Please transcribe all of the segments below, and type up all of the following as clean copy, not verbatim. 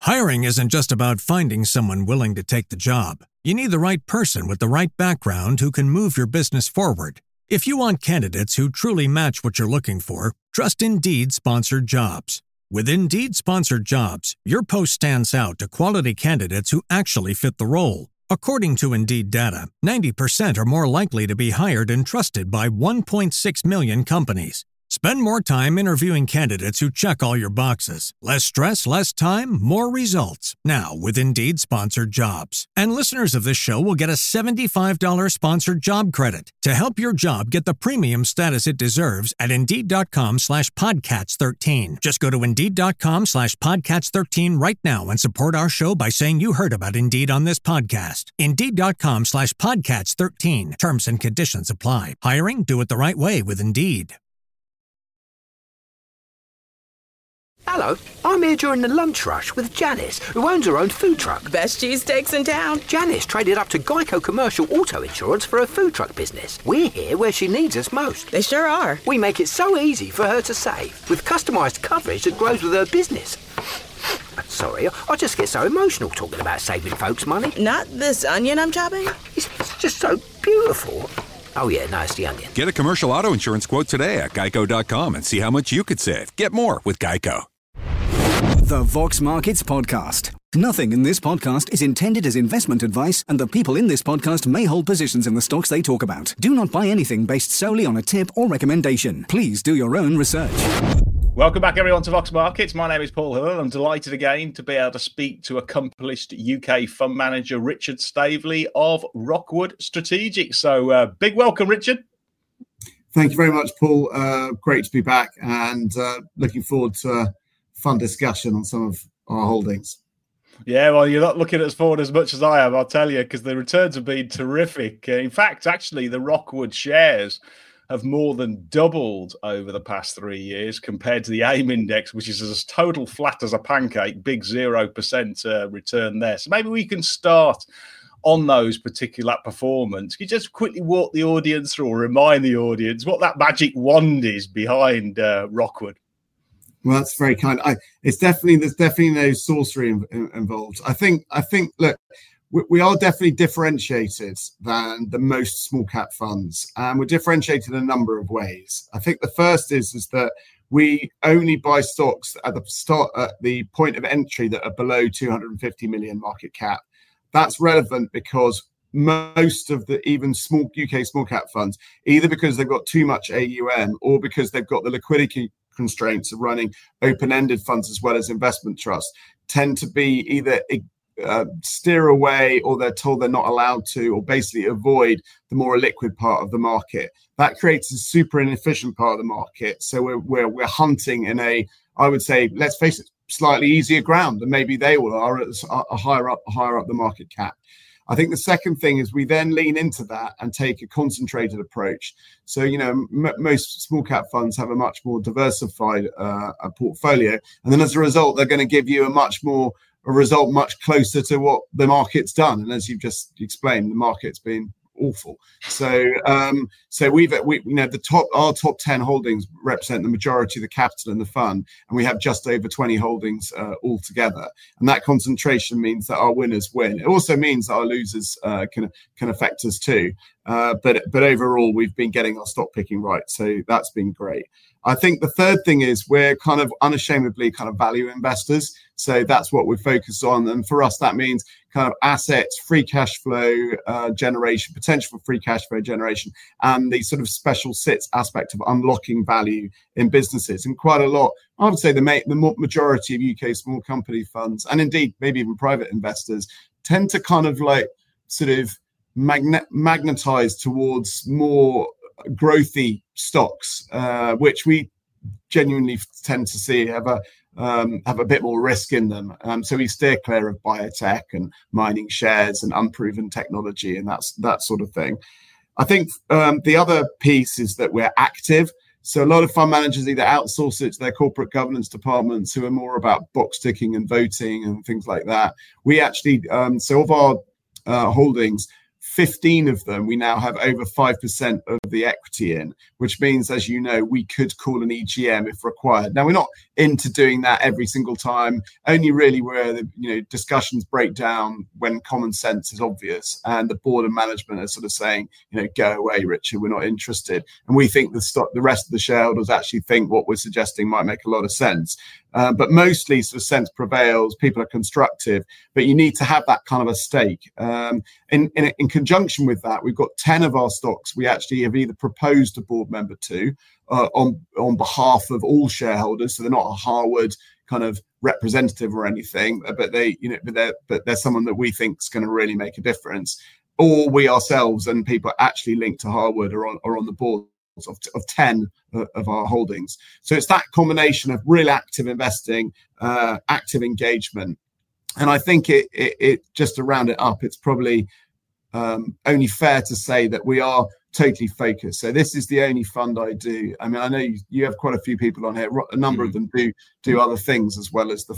Hiring isn't just about finding someone willing to take the job. You need the right person with the right background who can move your business forward. If you want candidates who truly match what you're looking for, trust Indeed Sponsored Jobs. With Indeed Sponsored Jobs, your post stands out to quality candidates who actually fit the role. According to Indeed data, 90% are more likely to be hired and trusted by 1.6 million companies. Spend more time interviewing candidates who check all your boxes. Less stress, less time, more results. Now with Indeed Sponsored Jobs. And listeners of this show will get a $75 sponsored job credit to help your job get the premium status it deserves at Indeed.com/Podcats13. Just go to Indeed.com/Podcats13 right now and support our show by saying you heard about Indeed on this podcast. Indeed.com/Podcats13. Terms and conditions apply. Hiring? Do it the right way with Indeed. Hello, I'm here during the lunch rush with Janice, who owns her own food truck. Best cheesesteaks in town. Janice traded up to Geico Commercial Auto Insurance for her food truck business. We're here where she needs us most. They sure are. We make it so easy for her to save, with customised coverage that grows with her business. Sorry, I just get so emotional talking about saving folks money. Not this onion I'm chopping? It's just so beautiful. Oh yeah, no, it's the onion. Get a commercial auto insurance quote today at Geico.com and see how much you could save. Get more with Geico. The Vox Markets Podcast. Nothing in this podcast is intended as investment advice, and the people in this podcast may hold positions in the stocks they talk about. Do not buy anything based solely on a tip or recommendation. Please do your own research. Welcome back, everyone, to Vox Markets. My name is Paul Hill, and I'm delighted again to be able to speak to accomplished UK fund manager Richard Staveley of Rockwood Strategic. So, big welcome, Richard. Thank you very much, Paul. Great to be back, and looking forward to a fun discussion on some of our holdings. Yeah, well, you're not looking at us forward as much as I am, I'll tell you, because the returns have been terrific. In fact, actually, the Rockwood shares have more than doubled over the past 3 years compared to the AIM index, which is as total flat as a pancake, big 0% return there. So maybe we can start on those particular performance. Can you just quickly walk the audience through or remind the audience what that magic wand is behind Rockwood? Well, that's very kind. There's definitely no sorcery involved. I think. Look, we are definitely differentiated than the most small cap funds, and we're differentiated in a number of ways. I think the first is that we only buy stocks at the point of entry that are below 250 million market cap. That's relevant because most of the even small UK small cap funds, either because they've got too much AUM or because they've got the liquidity constraints of running open-ended funds as well as investment trusts, tend to be either steer away, or they're told they're not allowed to, or basically avoid the more illiquid part of the market. That creates a super inefficient part of the market. So we're hunting in a, I would say, let's face it, slightly easier ground than maybe they all are higher up the market cap. I think the second thing is we then lean into that and take a concentrated approach. So, most small cap funds have a much more diversified portfolio. And then as a result, they're going to give you a result much closer to what the market's done. And as you've just explained, the market's been awful. So our top 10 holdings represent the majority of the capital in the fund, and we have just over 20 holdings altogether. And that concentration means that our winners win. It also means that our losers can affect us too. But overall, we've been getting our stock picking right. So that's been great. I think the third thing is we're kind of unashamedly kind of value investors. So that's what we focus on. And for us, that means kind of assets, free cash flow generation, potential for free cash flow generation, and the sort of special sits aspect of unlocking value in businesses. And quite a lot, I would say the majority of UK small company funds, and indeed maybe even private investors, tend to kind of like sort of magnetize towards more growthy stocks, which we genuinely tend to see have a bit more risk in them. So we steer clear of biotech and mining shares and unproven technology and that sort of thing. I think the other piece is that we're active. So a lot of fund managers either outsource it to their corporate governance departments who are more about box ticking and voting and things like that. We actually, so of our holdings, 15 of them, we now have over 5% of the equity in, which means, as you know, we could call an EGM if required. Now, we're not into doing that every single time, only really where the discussions break down when common sense is obvious and the board and management are sort of saying, go away, Richard, we're not interested. And we think the rest of the shareholders actually think what we're suggesting might make a lot of sense. But mostly sort of sense prevails, people are constructive, but you need to have that kind of a stake. In conjunction with that, we've got 10 of our stocks we actually have either proposed a board member to on behalf of all shareholders, so they're not a Harwood kind of representative or anything, but they're someone that we think is going to really make a difference. Or we ourselves and people actually linked to Harwood are on the board of 10 of our holdings. So it's that combination of real active investing, active engagement. And I think it just to round it up, it's probably only fair to say that we are totally focused. So this is the only fund I do. I mean, I know you have quite a few people on here. A number of them do other things as well as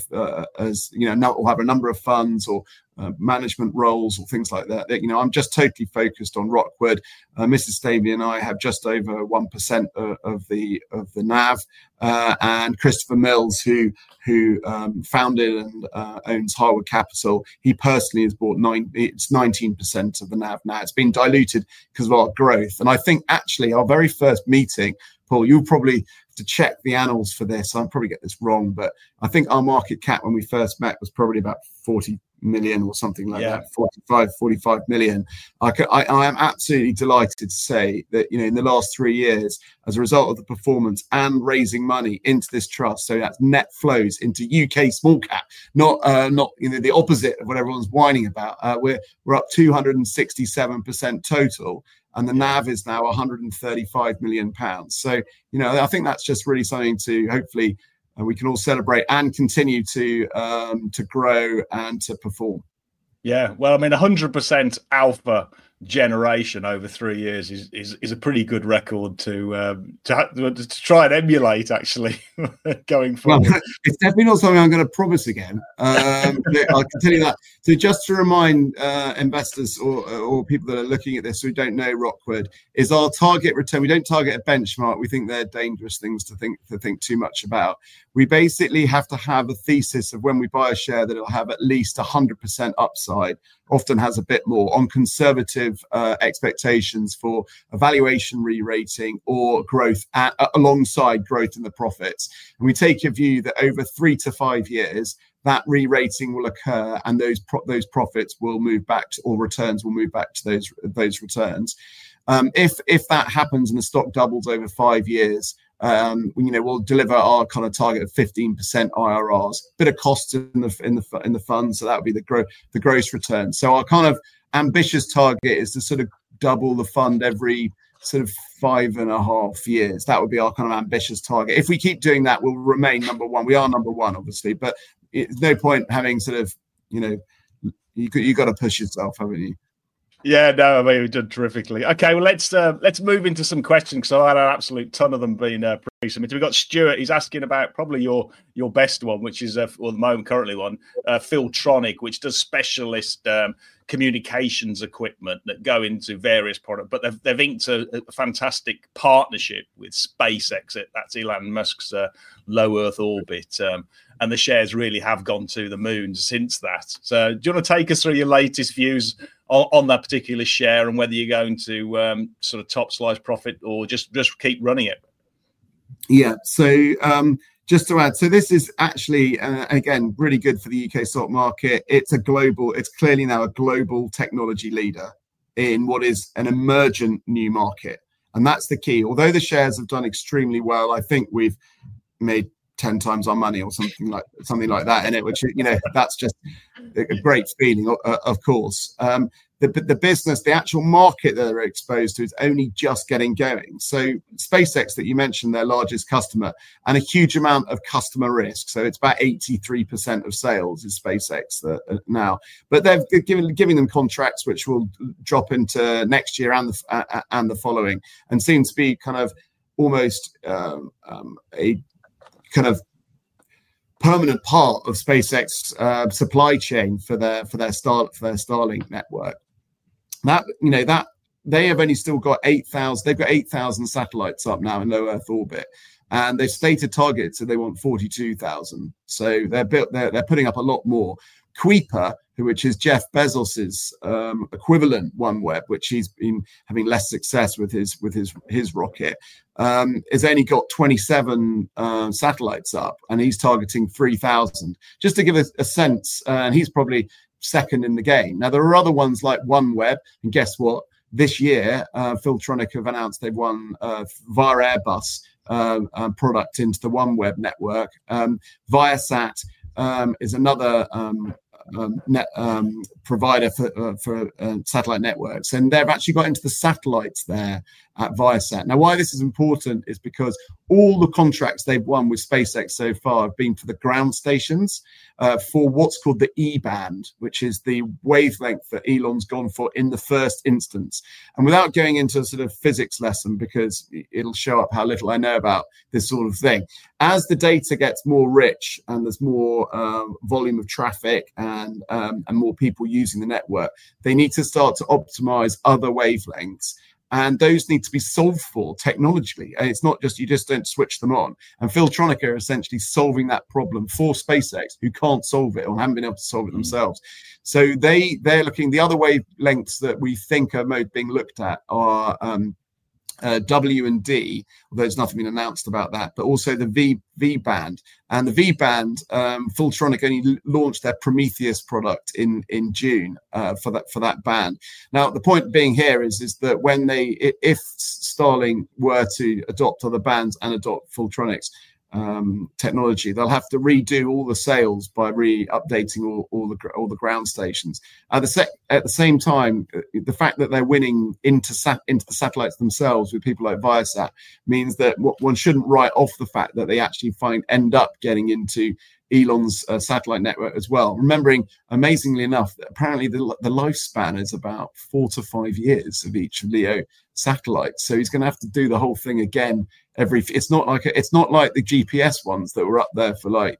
or have a number of funds or management roles or things like that. I'm just totally focused on Rockwood. Mrs. Stavely and I have just over 1% of the NAV, and Christopher Mills, who founded and owns Harwood Capital, he personally has bought 19% of the NAV now. It's been diluted because of our growth. And I think actually our very first meeting, Paul, you'll probably have to check the annals for this. I'll probably get this wrong, but I think our market cap when we first met was probably about 40 million or something like that, 45 million. I am absolutely delighted to say that in the last 3 years, as a result of the performance and raising money into this trust, so that's net flows into UK small cap, not the opposite of what everyone's whining about. We're up 267% total, and the NAV is now 135 million pounds. So I think that's just really something to hopefully we can all celebrate and continue to grow and to perform. Yeah, well, I mean, 100% alpha generation over 3 years is a pretty good record to try and emulate, actually, going forward. Well, it's definitely not something I'm going to promise again. I can tell you that. So just to remind investors or people that are looking at this who don't know Rockwood, is our target return. We don't target a benchmark. We think they're dangerous things to think too much about. We basically have to have a thesis of when we buy a share that it'll have at least 100% upside, often has a bit more, on conservative expectations for a valuation re-rating or growth alongside growth in the profits. And we take a view that over 3 to 5 years, that re-rating will occur and those profits will move back to, or returns will move back to those returns. If that happens and the stock doubles over 5 years, we'll deliver our kind of target of 15% IRRs. Bit of costs in the fund, so that would be the gross return. So our kind of ambitious target is to sort of double the fund every sort of 5.5 years. That would be our kind of ambitious target. If we keep doing that, we'll remain number one. We are number one, obviously, but it's no point having sort of you got to push yourself, haven't you? Yeah, no, I mean, we've done terrifically. Okay, well, let's move into some questions, because I had an absolute ton of them being pre-submitted. We've got Stuart. He's asking about probably your best one, which is, or the moment currently one, Filtronic, which does specialist communications equipment that go into various products. But they've inked a fantastic partnership with SpaceX. That's Elon Musk's low Earth orbit. And the shares really have gone to the moon since that. So do you want to take us through your latest views on that particular share and whether you're going to sort of top slice profit or just keep running it? Yeah, so just to add, so this is actually, again, really good for the UK stock market. It's clearly now a global technology leader in what is an emergent new market. And that's the key. Although the shares have done extremely well, I think we've made 10 times our money or something like that in it, which, that's just a great feeling, of course. The business, the actual market that they're exposed to is only just getting going. So SpaceX, that you mentioned, their largest customer, and a huge amount of customer risk. So it's about 83% of sales is SpaceX now. But they're giving them contracts which will drop into next year and the following, and seem to be kind of almost a kind of permanent part of SpaceX supply chain for their Starlink network. That they have only still got 8,000. They've got 8,000 satellites up now in low Earth orbit, and they've stated targets, so they want 42,000. So they're putting up a lot more. Kuiper, which is Jeff Bezos's equivalent OneWeb, which he's been having less success with his rocket, has only got 27 satellites up, and he's targeting 3,000. Just to give a sense, and he's probably second in the game. Now there are other ones like OneWeb, and guess what? This year, Filtronic have announced they've won via Airbus product into the OneWeb network. Viasat is another provider for satellite networks, and they've actually got into the satellites there at Viasat. Now, why this is important is because all the contracts they've won with SpaceX so far have been for the ground stations for what's called the E-band, which is the wavelength that Elon's gone for in the first instance. And without going into a sort of physics lesson, because it'll show up how little I know about this sort of thing, as the data gets more rich and there's more volume of traffic and more people using the network, they need to start to optimize other wavelengths. And those need to be solved for technologically. And it's not just, you just don't switch them on. And Filtronic are essentially solving that problem for SpaceX, who can't solve it or haven't been able to solve it themselves. So they're looking, the other wavelengths that we think are being looked at are W and D, although there's nothing been announced about that, but also the V band. And the V band, Filtronic only launched their Prometheus product in June for that band. Now the point being here is that when if Starlink were to adopt other bands and adopt Filtronic's technology, they'll have to redo all the sales by updating all the ground stations. At the same time, the fact that they're winning into the satellites themselves with people like Viasat means that one shouldn't write off the fact that they actually end up getting into Elon's satellite network as well. Remembering, amazingly enough, that apparently the lifespan is about 4 to 5 years of each LEO satellite. So he's going to have to do the whole thing again. It's not like the GPS ones that were up there for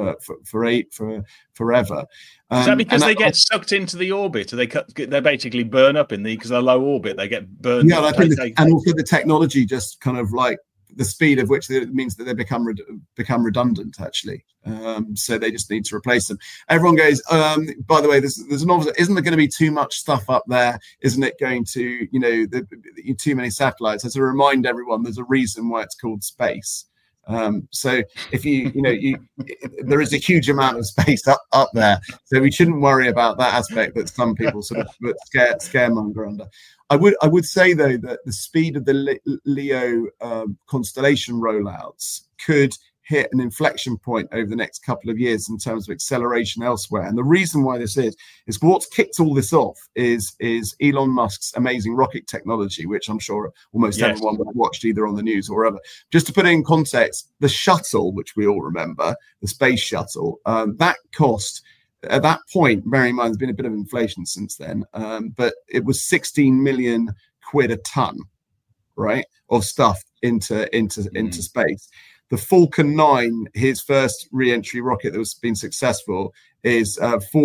forever. Is that because they get sucked into the orbit? Or they basically burn up because they're low orbit. They get burned. Yeah, and also the technology just kind of like the speed of which it means that they become redundant, actually. So they just need to replace them. Everyone goes, by the way, there's an obvious, isn't there going to be too much stuff up there? Isn't it going to, too many satellites? As a remind everyone, there's a reason why it's called space. So if there is a huge amount of space up there, so we shouldn't worry about that aspect that some people sort of scaremonger under. I would say though that the speed of the LEO constellation rollouts could hit an inflection point over the next couple of years in terms of acceleration elsewhere. And the reason why this is what's kicked all this off is Elon Musk's amazing rocket technology, which I'm sure almost everyone would have watched either on the news or wherever. Just to put it in context, the shuttle, which we all remember, the space shuttle, that cost, at that point, bearing in mind there's been a bit of inflation since then, but it was 16 million quid a ton, right, of stuff into space. The Falcon 9, his first re-entry rocket that was been successful, is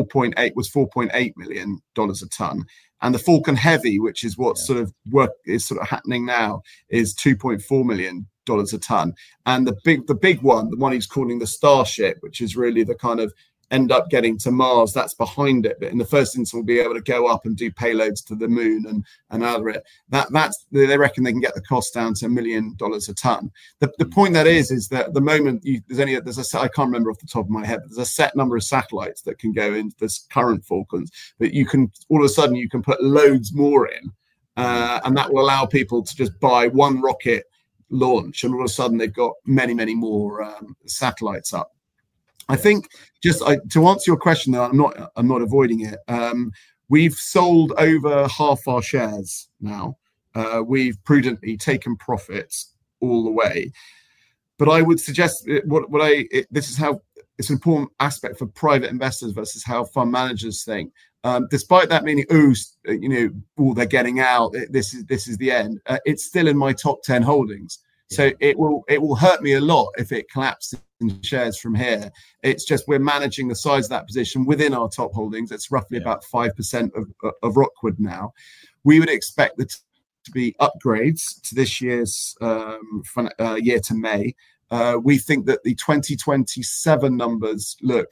$4.8 million a ton, and the Falcon Heavy, which is what sort of happening now, is $2.4 million a ton. And the big one, the one he's calling the Starship, which is really the kind of end up getting to Mars, that's behind it, but in the first instance we'll be able to go up and do payloads to the moon and out of it. That's they reckon they can get the cost down to $1 million a ton. The point that is that at the moment I can't remember off the top of my head, but there's a set number of satellites that can go into this current Falcons, but you can all of a sudden you can put loads more in, and that will allow people to just buy one rocket launch, and all of a sudden they've got many more satellites up. I think to answer your question, though, I'm not avoiding it. We've sold over half our shares now. We've prudently taken profits all the way, but I would suggest this is how it's an important aspect for private investors versus how fund managers think. Despite that meaning, they're getting out. This is the end. It's still in my top 10 holdings. So it will hurt me a lot if it collapses in shares from here. It's just we're managing the size of that position within our top holdings. It's roughly about 5% of Rockwood now. We would expect the to be upgrades to this year's year to May. We think that the 2027 numbers look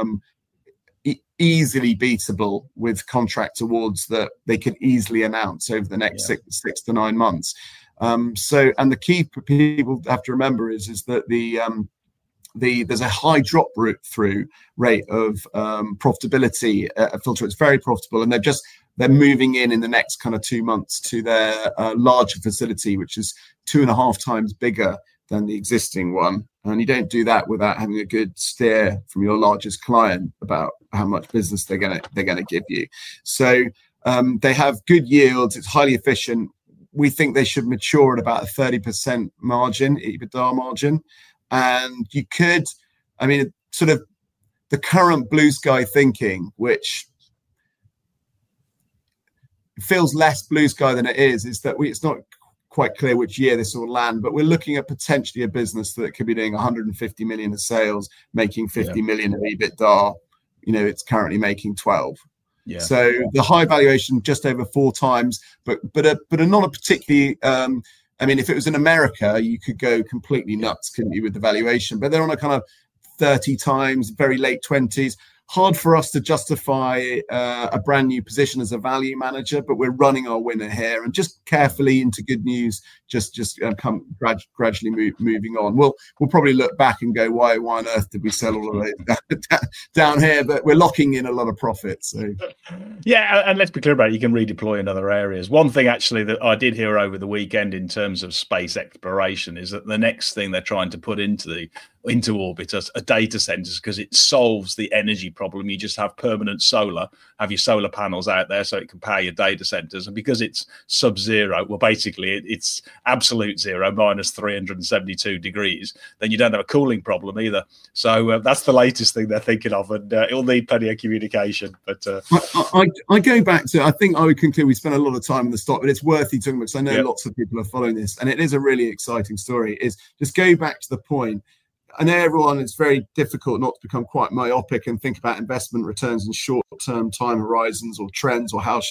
easily beatable with contract awards that they could easily announce over the next 6 to 9 months. And the key people have to remember is that there's a high drop through rate of profitability at Filtra. It's very profitable, and they're moving in the next kind of 2 months to their larger facility, which is 2.5 times bigger than the existing one. And you don't do that without having a good steer from your largest client about how much business they're gonna give you. So they have good yields. It's highly efficient. We think they should mature at about a 30% margin, EBITDA margin. And you could, sort of the current blue sky thinking, which feels less blue sky than it is that it's not quite clear which year this will land, but we're looking at potentially a business that could be doing 150 million of sales, making 50 million of EBITDA. It's currently making 12. Yeah. So the high valuation, just over 4 times, but not a particularly. If it was in America, you could go completely nuts, couldn't you, with the valuation? But they're on a kind of 30 times, very late 20s. Hard for us to justify a brand new position as a value manager, but we're running our winner here and just carefully into good news, just come gradually moving on. We'll probably look back and go, why on earth did we sell all of it down here? But we're locking in a lot of profits. So. Yeah, and let's be clear about it. You can redeploy in other areas. One thing actually that I did hear over the weekend in terms of space exploration is that the next thing they're trying to put into orbit are data centers, because it solves the energy problem. You just have permanent solar, have your solar panels out there so it can power your data centers. And because it's sub-zero, well, basically it's absolute zero, minus 372 degrees, then you don't have a cooling problem either. So that's the latest thing they're thinking of, and it'll need plenty of communication. But I go back to, I think I would conclude we spent a lot of time in the stock, but it's worth you talking about, because I know lots of people are following this, and it is a really exciting story, is just go back to the point. I know everyone, it's very difficult not to become quite myopic and think about investment returns and short-term time horizons or trends or how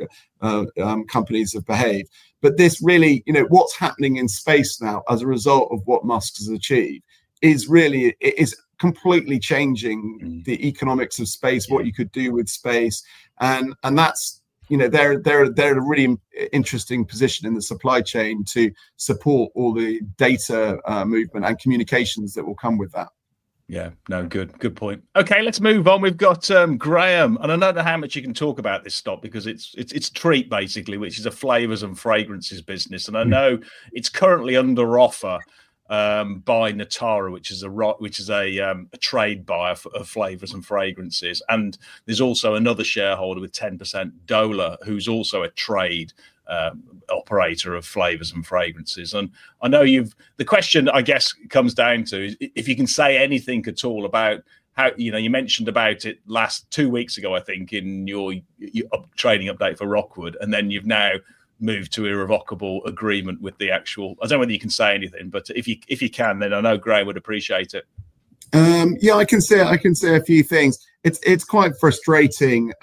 companies have behaved. But this really, what's happening in space now as a result of what Musk has achieved is completely changing the economics of space, what you could do with space. And that's, they're a really interesting position in the supply chain to support all the data movement and communications that will come with that. Yeah, no, good point. Okay, let's move on. We've got Graham, and I don't know how much you can talk about this stock because it's Treat basically, which is a flavors and fragrances business, and I know it's currently under offer by Natara, which is a trade buyer of flavors and fragrances, and there's also another shareholder with 10%, Dola, who's also a trade operator of flavors and fragrances. And I know the question I guess comes down to if you can say anything at all about how, you mentioned about it 2 weeks ago, I think, in your trading update for Rockwood, and then you've now moved to irrevocable agreement with the actual. I don't know whether you can say anything, but if you can, then I know Graham would appreciate it. I can say a few things. It's quite frustrating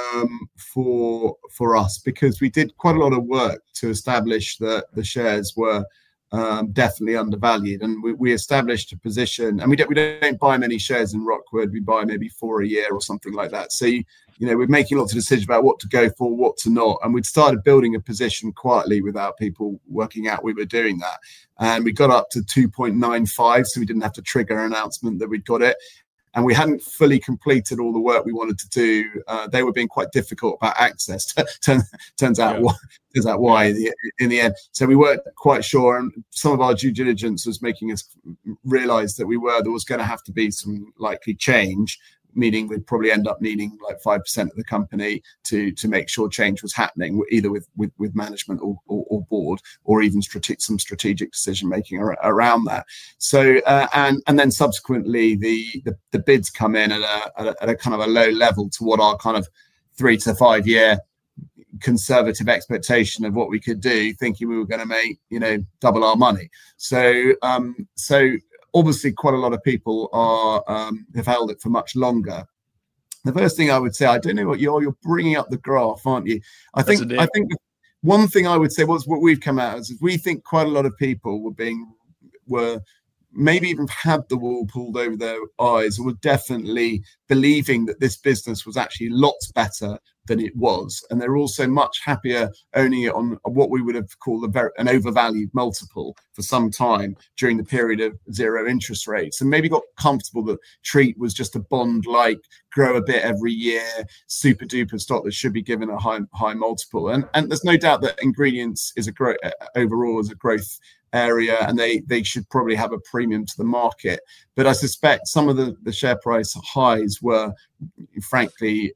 for us because we did quite a lot of work to establish that the shares were definitely undervalued, and we established a position. And we don't buy many shares in Rockwood. We buy maybe 4 a year or something like that. So we're making lots of decisions about what to go for, what to not. And we'd started building a position quietly without people working out we were doing that. And we got up to 2.95, so we didn't have to trigger an announcement that we'd got it. And we hadn't fully completed all the work we wanted to do. They were being quite difficult about access. Turns out why in the end. So we weren't quite sure. And some of our due diligence was making us realize that there was going to have to be some likely change, meaning we'd probably end up needing like 5% of the company to make sure change was happening, either with management or board, or even some strategic decision making around that. So and then subsequently the bids come in at a kind of a low level to what our kind of 3 to 5 year conservative expectation of what we could do, thinking we were going to make double our money. So obviously, quite a lot of people have held it for much longer. The first thing I would say, I don't know what you're bringing up the graph, aren't you? I think one thing I would say was what we've come out as is we think quite a lot of people were maybe even had the wool pulled over their eyes, or were definitely believing that this business was actually lots better than it was. And they're also much happier owning it on what we would have called an overvalued multiple for some time during the period of zero interest rates, and maybe got comfortable that Treatt was just a bond-like, grow a bit every year, super duper stock that should be given a high multiple. And there's no doubt that ingredients is overall as a growth area, and they should probably have a premium to the market. But I suspect some of the share price highs were, frankly,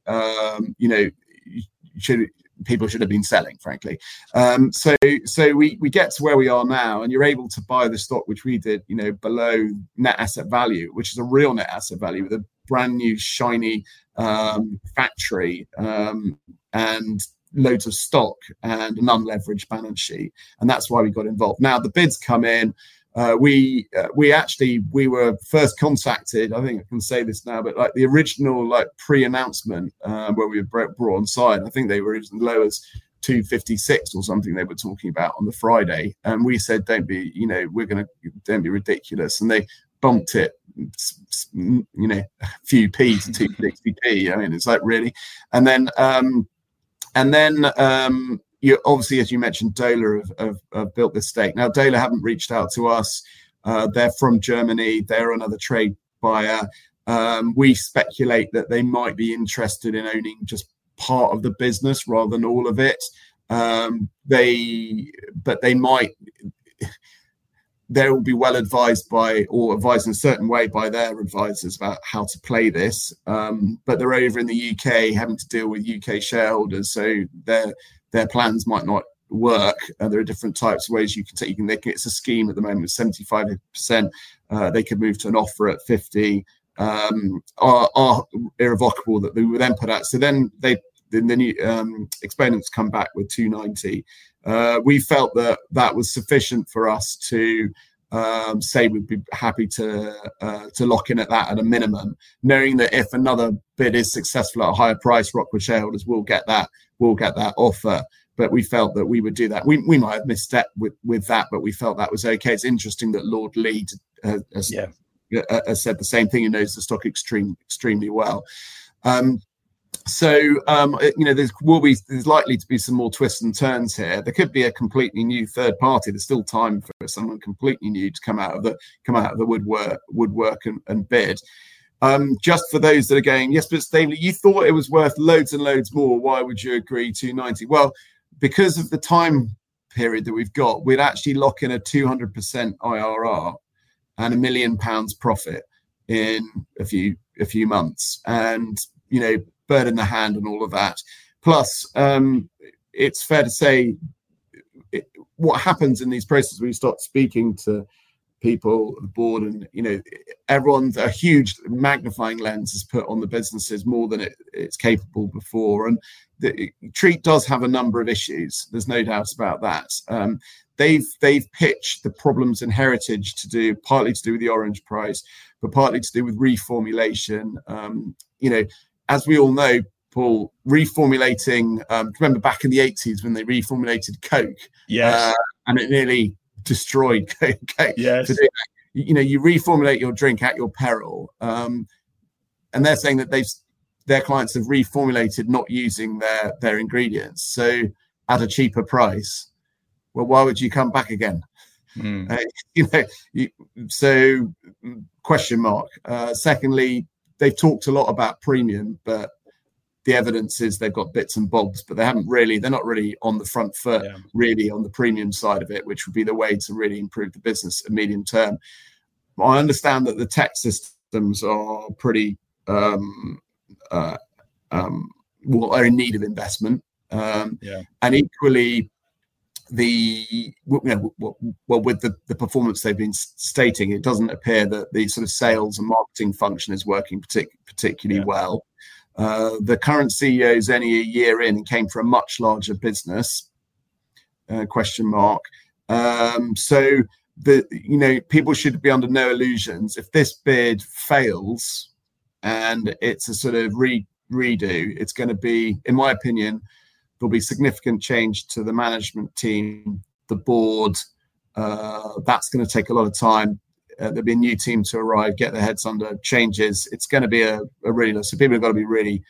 people should have been selling, frankly. So we get to where we are now, and you're able to buy the stock, which we did, below net asset value, which is a real net asset value with a brand new shiny factory and loads of stock and an unleveraged balance sheet, and that's why we got involved. Now the bids come in. We were first contacted. I think I can say this now, but like the original pre-announcement where we were brought on side, I think they were as low as 256 or something. They were talking about on the Friday, and we said, "Don't be ridiculous," and they bumped it, a few p to 260p. I mean, it's like really, and then. You obviously, as you mentioned, Daler have built this stake. Now, Daler haven't reached out to us. They're from Germany. They're another trade buyer. We speculate that they might be interested in owning just part of the business rather than all of it. They might. They will be well advised or advised in a certain way by their advisors about how to play this. But they're over in the UK having to deal with UK shareholders, so their plans might not work. There are different types of ways you can take. It's a scheme at the moment, 75%. They could move to an offer at 50. Are irrevocable that they would then put out. So then the new exponents come back with 290. We felt that was sufficient for us to say we'd be happy to lock in at that at a minimum, knowing that if another bid is successful at a higher price, Rockwood shareholders will get that offer. But we felt that we would do that. We might have misstepped with that, but we felt that was okay. It's interesting that Lord Lee has said the same thing. He knows the stock extremely well. There's likely to be some more twists and turns here. There could be a completely new third party. There's still time for someone completely new to come out of the woodwork and bid. Just for those that are going, yes, but Stavely, you thought it was worth loads and loads more. Why would you agree 290? Well, because of the time period that we've got, we'd actually lock in a 200% IRR and £1 million profit in a few months, and bird in the hand and all of that. Plus, it's fair to say what happens in these processes when you start speaking to people, the board, and everyone's a huge magnifying lens is put on the businesses more than it's capable before. And Treatt does have a number of issues. There's no doubt about that. They've pitched the problems in Heritage partly to do with the orange price, but partly to do with reformulation. As we all know, Paul, reformulating. Remember back in the 80s when they reformulated Coke? Yes. And it nearly destroyed Coke. Yes. You reformulate your drink at your peril. And they're saying that their clients have reformulated not using their ingredients, so at a cheaper price. Well, why would you come back again? So question mark. Secondly, they've talked a lot about premium, but the evidence is they've got bits and bobs, but they're not really on the front foot, really on the premium side of it, which would be the way to really improve the business in medium term. I understand that the tech systems are pretty, are in need of investment. And equally, with the performance they've been stating, it doesn't appear that the sort of sales and marketing function is working particularly well. The current CEO is only a year in and came from a much larger business. Question mark. So people should be under no illusions. If this bid fails and it's a sort of redo, it's going to be, in my opinion, There'll be significant change to the management team, the board. That's going to take a lot of time. There'll be a new team to arrive, get their heads under changes. It's going to be a really, so people have got to be really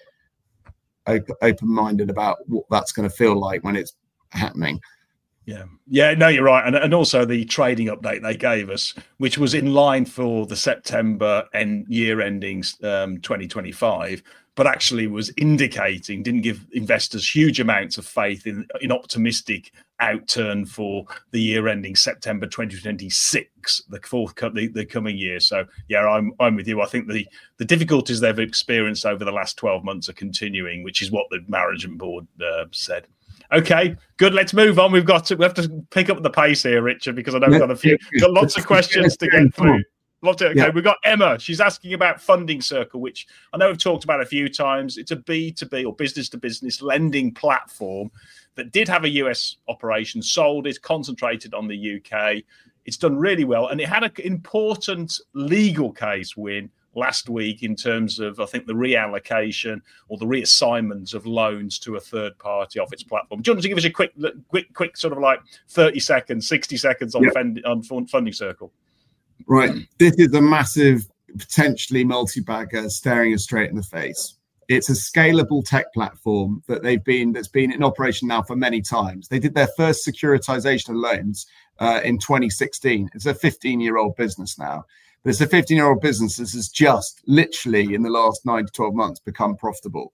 open-minded about what that's going to feel like when it's happening. Yeah, no, you're right. And also the trading update they gave us, which was in line for the September year ending 2025, but actually was indicating, didn't give investors huge amounts of faith in optimistic outturn for the year ending September 2026, the coming year. So yeah, I'm with you. I think the difficulties they've experienced over the last 12 months are continuing, which is what the management board said. Okay, good. Let's move on. We have to pick up the pace here, Richard, because I know we've got lots of questions to get through. Okay, we've got Emma. She's asking about Funding Circle, which I know we've talked about a few times. It's a B2B or business-to-business lending platform that did have a US operation, sold it, concentrated on the UK. It's done really well, and it had an important legal case win last week in terms of, I think, the reallocation or the reassignments of loans to a third party off its platform. Do you want to give us a quick sort of like 30 seconds, 60 seconds on Funding Circle? Right. This is a massive, potentially multi-bagger staring us straight in the face. It's a scalable tech platform that's been in operation now for many times. They did their first securitization of loans in 2016. It's a 15-year-old business now. But it's a 15-year-old business that has just literally in the last 9 to 12 months become profitable.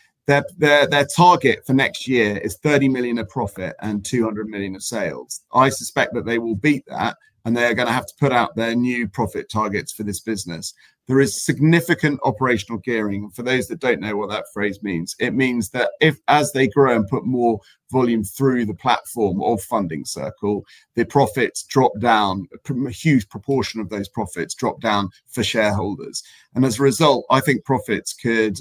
Their target for next year is 30 million of profit and 200 million of sales. I suspect that they will beat that, and they're going to have to put out their new profit targets for this business. There is significant operational gearing. For those that don't know what that phrase means, it means that as they grow and put more volume through the platform of Funding Circle, the profits drop down, a huge proportion of those profits drop down for shareholders. And as a result, I think profits could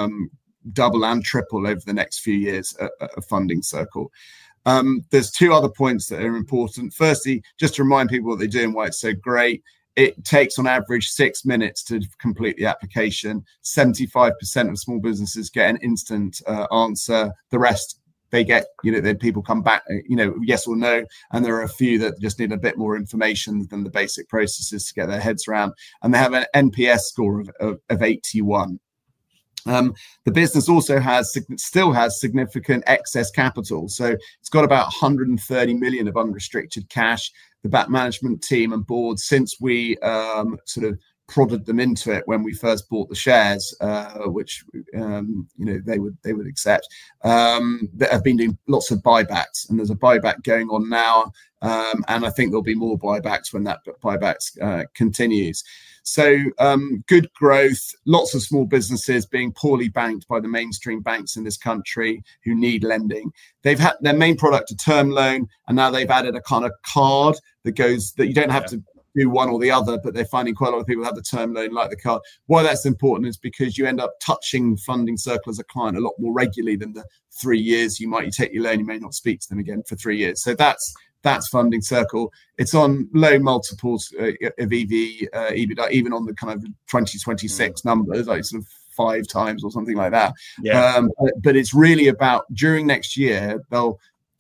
double and triple over the next few years at Funding Circle. There's two other points that are important. Firstly, just to remind people what they do and why it's so great. It takes on average 6 minutes to complete the application. 75% of small businesses get an instant answer. The rest, they get, then people come back, yes or no. And there are a few that just need a bit more information than the basic processes to get their heads around. And they have an NPS score of 81. The business also still has significant excess capital. So it's got about 130 million of unrestricted cash. The back management team and board, since we sort of prodded them into it when we first bought the shares, which they would accept, that have been doing lots of buybacks, and there's a buyback going on now, and I think there'll be more buybacks when that buyback continues. So good growth, lots of small businesses being poorly banked by the mainstream banks in this country who need lending. They've had their main product a term loan, and now they've added a kind of card that you don't have to do one or the other, but they're finding quite a lot of people have the term loan like the card. Why that's important is because you end up touching Funding Circle as a client a lot more regularly than the 3 years you take your loan, you may not speak to them again for 3 years. So that's Funding Circle. It's on low multiples of EBITDA, even on the kind of 2026 numbers, like sort of 5 times or something like that. But it's really about during next year they'll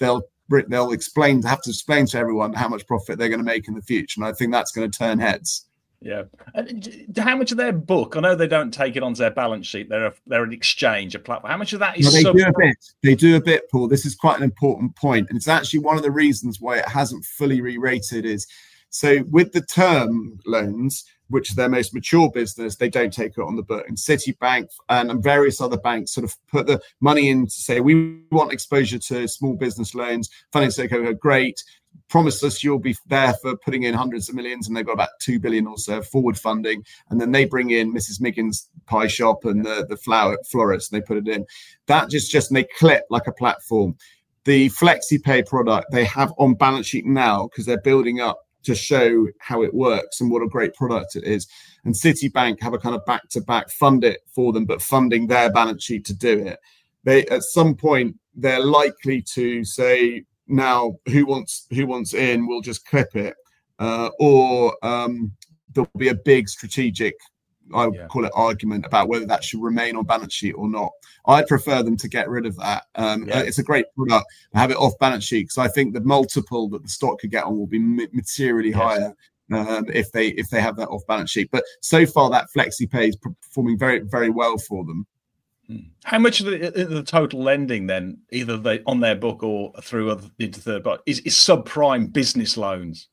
have to explain to everyone how much profit they're going to make in the future, and I think that's going to turn heads. Yeah. And how much of their book? I know they don't take it onto their balance sheet. They're an exchange, a platform. How much of that is? They do a bit, Paul. This is quite an important point, and it's actually one of the reasons why it hasn't fully re-rated. Is so with the term loans, which is their most mature business, they don't take it on the book. And Citibank and various other banks sort of put the money in to say, we want exposure to small business loans. Funding Circle are great. Promise us you'll be there for putting in hundreds of millions, and they've got about 2 billion or so forward funding. And then they bring in Mrs. Miggins' pie shop and the florist, and they put it in. That just and they clip like a platform. The FlexiPay product they have on balance sheet now because they're building up to show how it works and what a great product it is. And Citibank have a kind of back-to-back fund it for them, but funding their balance sheet to do it. They at some point they're likely to say, now who wants in, we'll just clip it, or there'll be a big strategic I would call it argument about whether that should remain on balance sheet or not. I'd prefer them to get rid of that. It's a great product, have it off balance sheet, because I think the multiple that the stock could get on will be materially higher if they have that off balance sheet. But so far, that FlexiPay is performing very, very well for them. How much of the total lending then, either on their book or through into third party, is subprime business loans?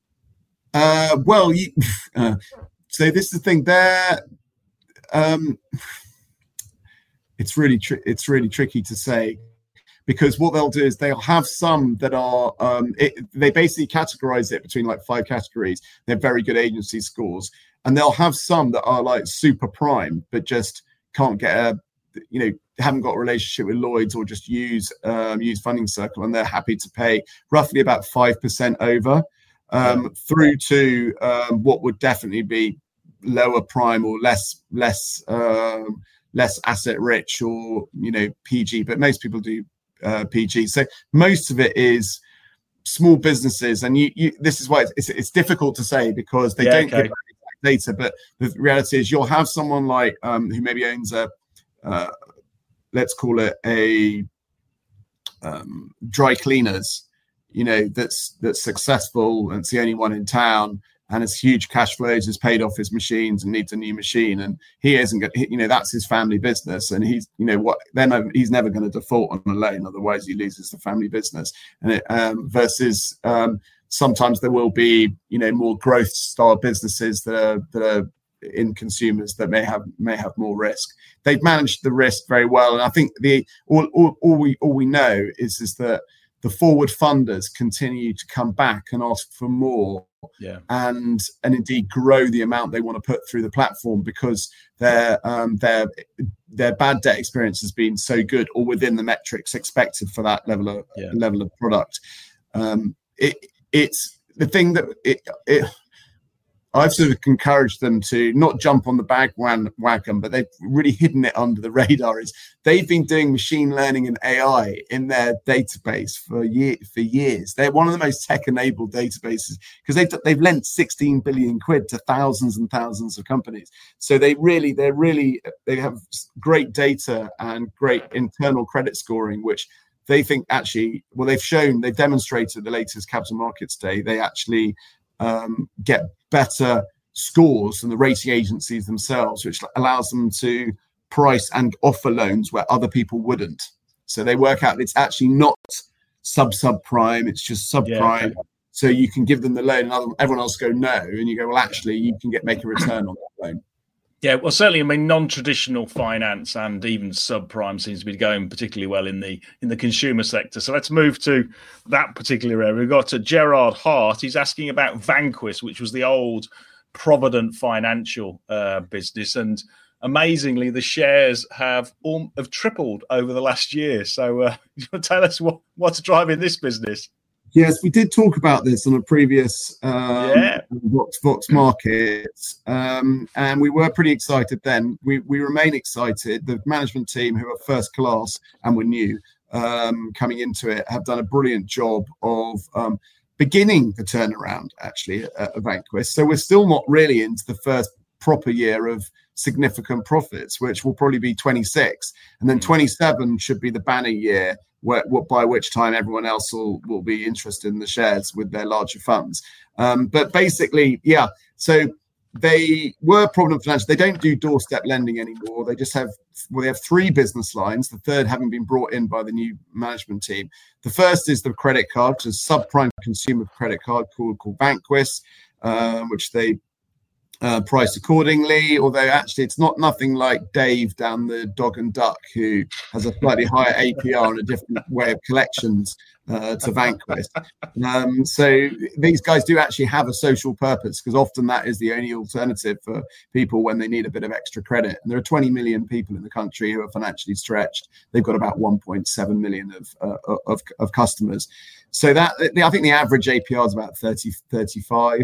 So this is the thing there. It's really tricky to say, because what they'll do is they'll have some that are they basically categorize it between like 5 categories. They're very good agency scores, and they'll have some that are like super prime but just can't get haven't got a relationship with Lloyds or just use Funding Circle, and they're happy to pay roughly about 5% over through to what would definitely be lower prime or less asset rich, or PG, but most people do PG. So most of it is small businesses, and you this is why it's difficult to say, because they don't give data. But the reality is, you'll have someone like who maybe owns a let's call it a dry cleaners, that's successful, and it's the only one in town, and has huge cash flows, has paid off his machines and needs a new machine, and he isn't going, that's his family business, and he's he's never going to default on a loan, otherwise he loses the family business. And versus sometimes there will be more growth style businesses that are in consumers that may have more risk. They've managed the risk very well, and I think all we know is that the forward funders continue to come back and ask for more, and indeed grow the amount they want to put through the platform, because their bad debt experience has been so good, or within the metrics expected for that level of product. It's the thing that I've sort of encouraged them to not jump on the bandwagon, but they've really hidden it under the radar. Is they've been doing machine learning and AI in their database for years. They're one of the most tech-enabled databases, because they've lent 16 billion quid to thousands and thousands of companies. So they have great data and great internal credit scoring, which they think actually, they've demonstrated at the latest Capital Markets Day, they actually get better scores than the rating agencies themselves, which allows them to price and offer loans where other people wouldn't. So they work out it's actually not subprime, it's just subprime. So you can give them the loan and everyone else go no, and you go, well, actually you can make a return on that loan. Yeah, well, certainly, non-traditional finance and even subprime seems to be going particularly well in the consumer sector. So let's move to that particular area. We've got Gerard Hart. He's asking about Vanquis, which was the old Provident Financial business, and amazingly, the shares have tripled over the last year. So, tell us what's driving this business. Yes, we did talk about this on a previous Vox Markets, and we were pretty excited then. We remain excited. The management team, who are first class and were new coming into it, have done a brilliant job of beginning the turnaround, actually, at Vanquis. So we're still not really into the first proper year of significant profits, which will probably be 26. And then 27 should be the banner year, by which time everyone else will be interested in the shares with their larger funds. But basically, so they were Provident Financial. They don't do doorstep lending anymore. They just have 3 business lines, the third having been brought in by the new management team. The first is the credit card, which is a subprime consumer credit card called Vanquis, which they price accordingly, although actually it's nothing like Dave down the Dog and Duck, who has a slightly higher APR and a different way of collections to Vanquis. So these guys do actually have a social purpose, because often that is the only alternative for people when they need a bit of extra credit. And there are 20 million people in the country who are financially stretched. They've got about 1.7 million of customers. So that I think the average APR is about 30, 35.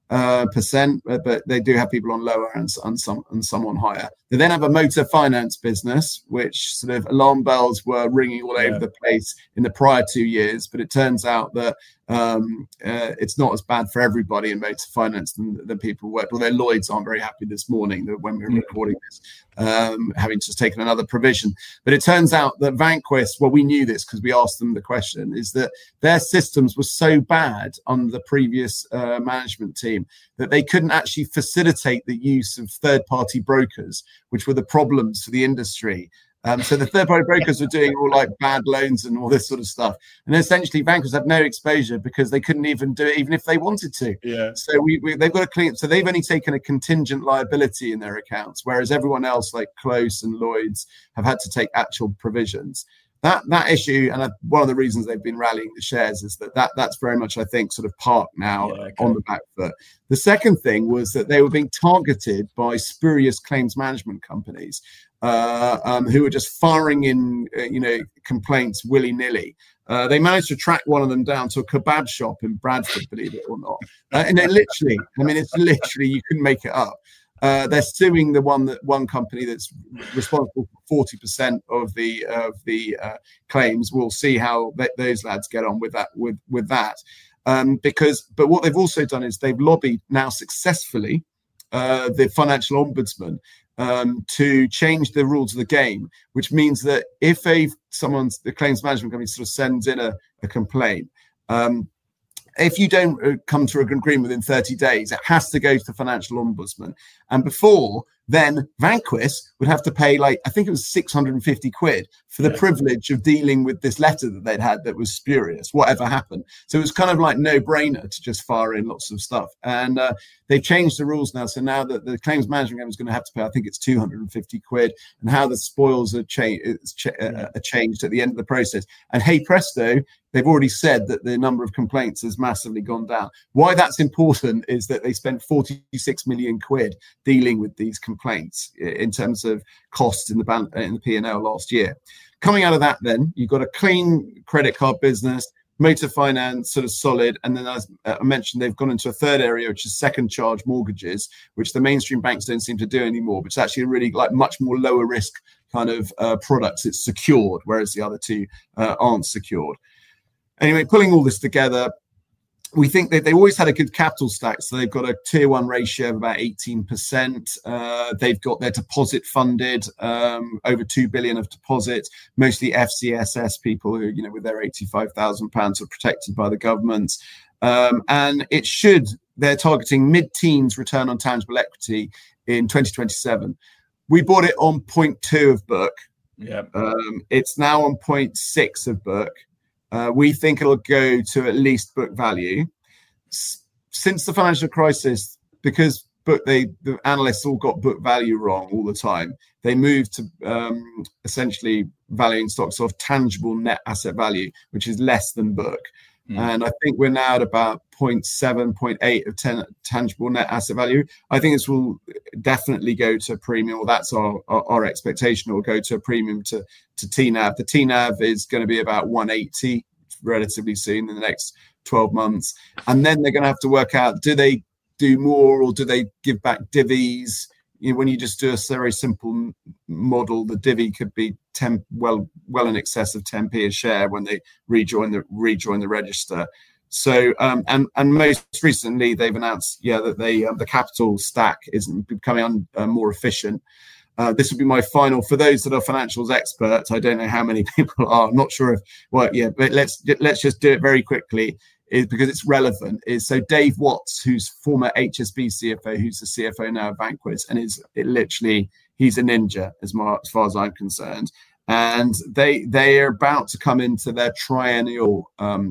percent, but they do have people on lower and some on higher. They then have a motor finance business, which sort of alarm bells were ringing all over the place in the prior 2 years, but it turns out that it's not as bad for everybody in motor finance than people worked. Although Lloyds aren't very happy this morning that when we were recording this, having just taken another provision. But it turns out that Vanquis, well, we knew this because we asked them the question, is that their systems were so bad under the previous management team that they couldn't actually facilitate the use of third-party brokers, which were the problems for the industry. So the third-party brokers were doing all like bad loans and all this sort of stuff. And essentially, Vanquis had no exposure because they couldn't even do it, even if they wanted to. Yeah. So they've got to clean. So they've only taken a contingent liability in their accounts, whereas everyone else, like Close and Lloyds, have had to take actual provisions. That issue, and one of the reasons they've been rallying the shares, is that's very much, I think, sort of parked now on the back foot. The second thing was that they were being targeted by spurious claims management companies who were just firing in, complaints willy-nilly. They managed to track one of them down to a kebab shop in Bradford, believe it or not. And they literally, it's literally, you couldn't make it up. They're suing the one company that's responsible for 40% of the claims. We'll see how those lads get on with that. But what they've also done is they've lobbied now successfully the financial ombudsman to change the rules of the game, which means that if the claims management company sort of sends in a complaint. If you don't come to an agreement within 30 days, it has to go to the financial ombudsman. And before then, Vanquis would have to pay, I think it was 650 quid for the privilege of dealing with this letter that they'd had that was spurious, whatever happened. So it was kind of like no-brainer to just fire in lots of stuff. And they've changed the rules now. So now that the claims management company is going to have to pay, I think it's 250 quid, and how the spoils are changed at the end of the process. And hey presto, they've already said that the number of complaints has massively gone down. Why that's important is that they spent 46 million quid dealing with these complaints in terms of costs in the P&L last year. Coming out of that, then you've got a clean credit card business, motor finance, sort of solid, and then as I mentioned, they've gone into a third area, which is second charge mortgages, which the mainstream banks don't seem to do anymore, but it's actually a really much more lower risk kind of products. It's secured, whereas the other two aren't secured. Anyway, pulling all this together, we think that they always had a good capital stack. So they've got a tier one ratio of about 18%. They've got their deposit funded, over 2 billion of deposits, mostly FCSS people who, with their £85,000 are protected by the government. And they're targeting mid-teens return on tangible equity in 2027. We bought it on 0.2 of book. Yeah. It's now on 0.6 of book. We think it'll go to at least book value. Since the financial crisis, because the analysts all got book value wrong all the time, they moved to essentially valuing stocks off tangible net asset value, which is less than book. And I think we're now at about 0.7, 0.8 of tangible net asset value. I think this will definitely go to a premium, or that's our expectation. It will go to a premium to TNAV. The TNAV is going to be about 180 relatively soon in the next 12 months. And then they're going to have to work out, do they do more or do they give back divvies? When you just do a very simple model, the divvy could be well in excess of 10p a share when they rejoin the register. So and most recently they've announced that the capital stack is becoming more efficient. This would be my final for those that are financials experts. I don't know how many people are. I'm not sure if but let's just do it very quickly. Is because it's relevant. So Dave Watts, who's former HSB CFO, who's the CFO now of Vanquis, and he's a ninja as far as I'm concerned. And they are about to come into their triennial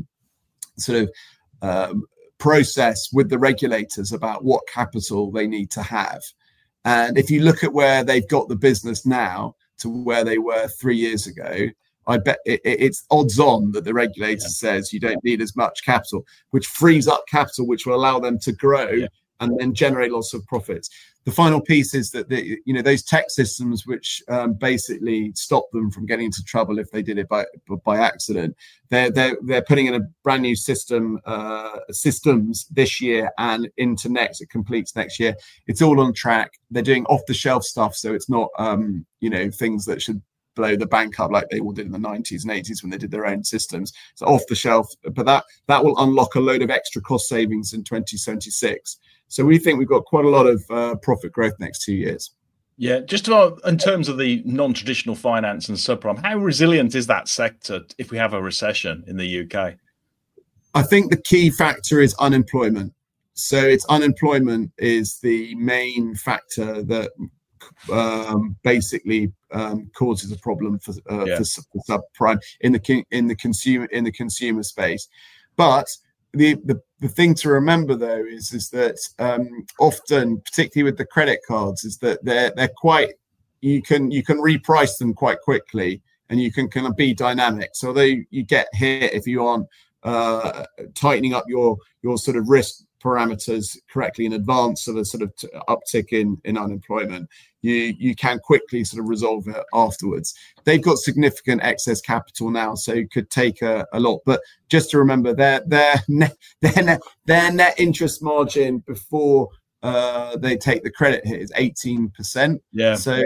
process with the regulators about what capital they need to have. And if you look at where they've got the business now to where they were 3 years ago, I bet it's odds on that the regulator says you don't need as much capital, which frees up capital, which will allow them to grow and then generate lots of profits. The final piece is that those tech systems which basically stop them from getting into trouble if they did it by accident. They're putting in a brand new systems this year and into next. It completes next year. It's all on track. They're doing off the shelf stuff, so it's not things that should blow the bank up like they all did in the 90s and 80s when they did their own systems. It's off the shelf, but that will unlock a load of extra cost savings in 2076. So we think we've got quite a lot of profit growth next 2 years. Yeah, just about in terms of the non-traditional finance and subprime, how resilient is that sector if we have a recession in the UK? I think the key factor is unemployment. So it's unemployment is the main factor that basically causes a problem for subprime in the consumer space. But the thing to remember though is that often, particularly with the credit cards, is that they're quite, you can reprice them quite quickly and you can kind of be dynamic. So although you get hit if you aren't tightening up your sort of risk parameters correctly in advance of a sort of uptick in unemployment, you can quickly sort of resolve it afterwards. They've got significant excess capital now, so it could take a lot. But just to remember, their net interest margin before they take the credit hit is 18%. Yeah. So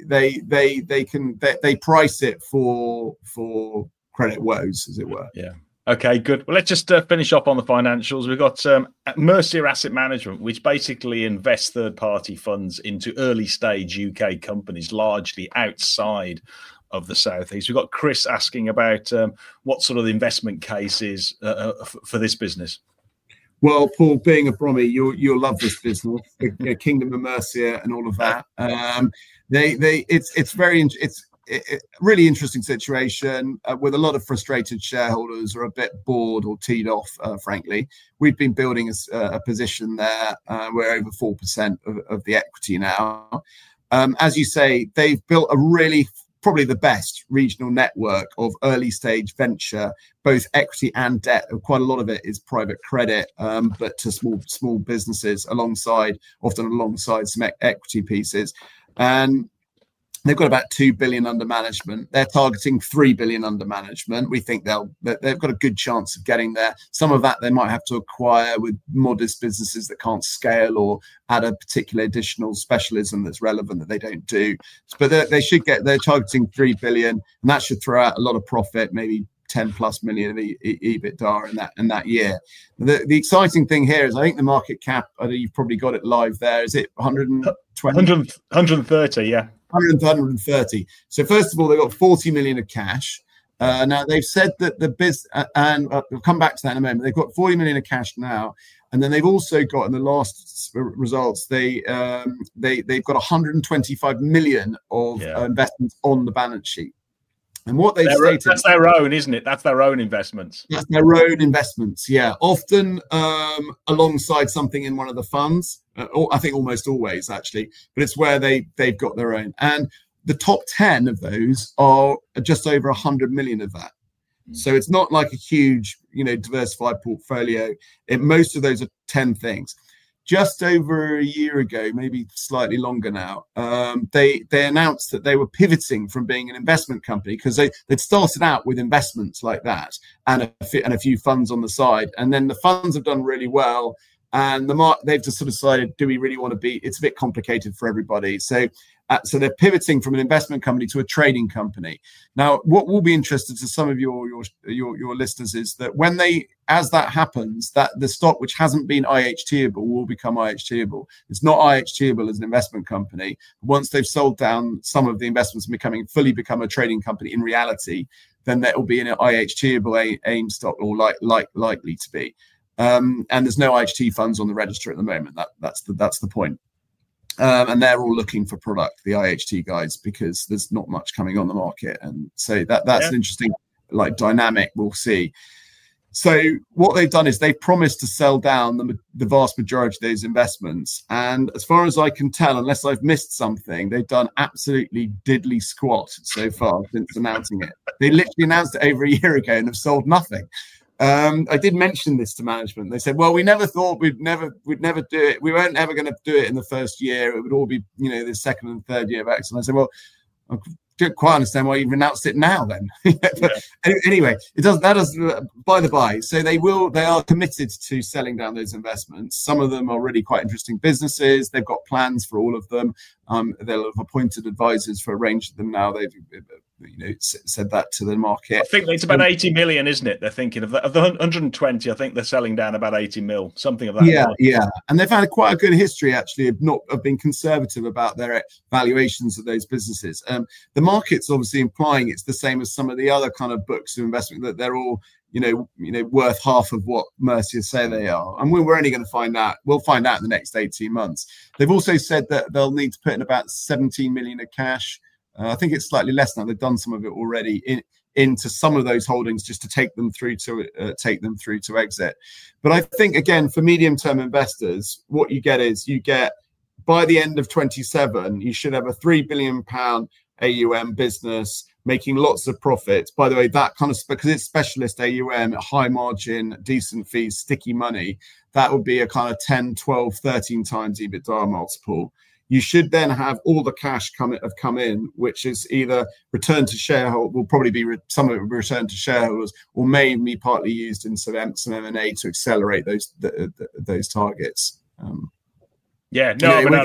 they price it for credit woes, as it were. Yeah. Okay, good. Well, let's just finish up on the financials. We've got Mercia Asset Management, which basically invests third-party funds into early-stage UK companies, largely outside of the Southeast. We've got Chris asking about what sort of investment case is for this business. Well, Paul, being a Bromie, you'll love this business, Kingdom of Mercia and all of that. It's really interesting situation with a lot of frustrated shareholders who are a bit bored or teed off, frankly. We've been building a position there. We're over 4% of the equity now. As you say, they've built probably the best regional network of early stage venture, both equity and debt. Quite a lot of it is private credit, but to small businesses often alongside some equity pieces. And they've got about 2 billion under management. They're targeting 3 billion under management. We think they've got a good chance of getting there. Some of that they might have to acquire with modest businesses that can't scale or add a particular additional specialism that's relevant that they don't do. But they're targeting 3 billion, and that should throw out a lot of profit, maybe 10 plus million of EBITDA in that year. The exciting thing here is I think the market cap, I know you've probably got it live there. Is it 120? 130, yeah. 130. So first of all, they've got 40 million of cash. Now they've said that the business, and we'll come back to that in a moment. They've got 40 million of cash now, and then they've also got in the last results they've got 125 million of investments on the balance sheet. And what they've stated, that's their own, isn't it? That's their own investments. That's their own investments, yeah. Often alongside something in one of the funds, or I think almost always actually, but it's where they've got their own. And the top 10 of those are just over 100 million of that. So it's not like a huge, diversified portfolio. Most of those are 10 things. Just over a year ago, maybe slightly longer now, they announced that they were pivoting from being an investment company because they'd started out with investments like that and a few funds on the side. And then the funds have done really well. And they've just sort of decided, do we really want to be? It's a bit complicated for everybody. So they're pivoting from an investment company to a trading company. Now, what will be interesting to some of your listeners is that as that happens, that the stock which hasn't been IHTable will become IHTable. It's not IHTable as an investment company. Once they've sold down some of the investments and fully become a trading company in reality, then that will be an IHTable AIM stock or likely to be. And there's no IHT funds on the register at the moment. That's the point. And they're all looking for product, the IHT guys, because there's not much coming on the market. And so that's an interesting dynamic we'll see. So what they've done is they've promised to sell down the vast majority of those investments. And as far as I can tell, unless I've missed something, they've done absolutely diddly squat so far since announcing it. They literally announced it over a year ago and have sold nothing. I did mention this to management. They said, well, we never thought we'd never do it. We weren't ever going to do it in the first year. It would all be, the second and third year of Exxon. I said, well, I don't quite understand why you've announced it now then. Anyway, by the by. So they are committed to selling down those investments. Some of them are really quite interesting businesses. They've got plans for all of them. They'll have appointed advisors for a range of them now. They've said that to the market. I think it's about 80 million, isn't it? They're thinking of the 120. I think they're selling down about 80 mil, something of that. Yeah. And they've had quite a good history actually of being conservative about their valuations of those businesses. The market's obviously implying it's the same as some of the other kind of books of investment, that they're all worth half of what Mercier say they are. And we're only going to find out. We'll find out in the next 18 months. They've also said that they'll need to put in about 17 million of cash. I think it's slightly less now. They've done some of it already into some of those holdings just to take them through to exit. But I think, again, for medium-term investors, what you get by the end of 27, you should have a £3 billion AUM business making lots of profits. By the way, that kind of, because it's specialist AUM, high margin, decent fees, sticky money, that would be a kind of 10, 12, 13 times EBITDA multiple. You should then have all the cash come in, which is either returned to shareholders, will probably be some of it will be returned to shareholders, or may be partly used in some M&A to accelerate those targets. We're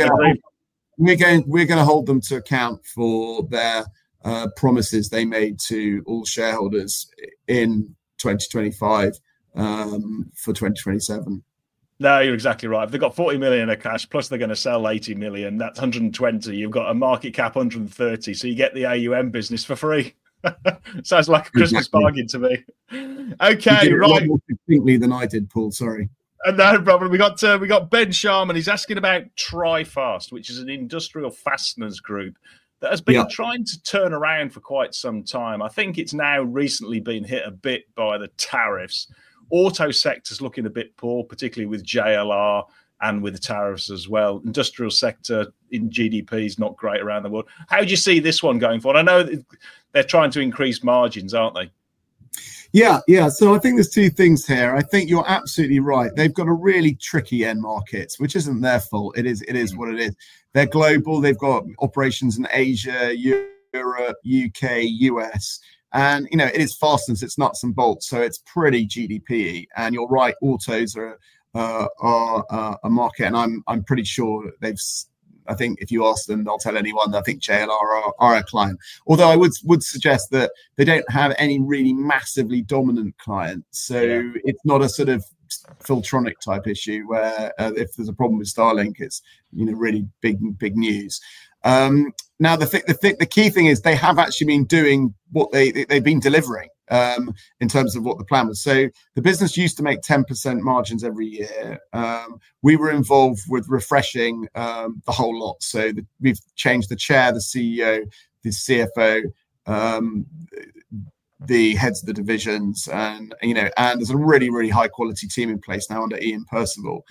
going to hold them to account for their promises they made to all shareholders in 2025 for 2027. No, you're exactly right. If they've got 40 million of cash, plus they're going to sell 80 million, that's 120. You've got a market cap 130, so you get the AUM business for free. Sounds like a Christmas bargain to me. Okay, right. A lot more distinctly than I did, Paul. Sorry. No problem. We got Ben Sharman. He's asking about TriFast, which is an industrial fasteners group that has been trying to turn around for quite some time. I think it's now recently been hit a bit by the tariffs. Auto sector's looking a bit poor, particularly with JLR and with the tariffs as well. Industrial sector in GDP is not great around the world. How do you see this one going forward? I know they're trying to increase margins, aren't they? Yeah. So I think there's two things here. I think you're absolutely right. They've got a really tricky end market, which isn't their fault. It is what it is. They're global. They've got operations in Asia, Europe, UK, US. And, it is fasteners, it's nuts and bolts. So it's pretty GDP. And you're right, autos are a market. And I'm pretty sure I think if you ask them, they'll tell anyone. I think JLR are a client. Although I would suggest that they don't have any really massively dominant clients. So it's not a sort of Filtronic type issue where if there's a problem with Starlink, it's really big news. Now the key thing is they have actually been doing what they've been delivering in terms of what the plan was. So the business used to make 10% margins every year. We were involved with refreshing the whole lot. So we've changed the chair, the CEO, the CFO, the heads of the divisions, and there's a really, really high quality team in place now under Ian Percival.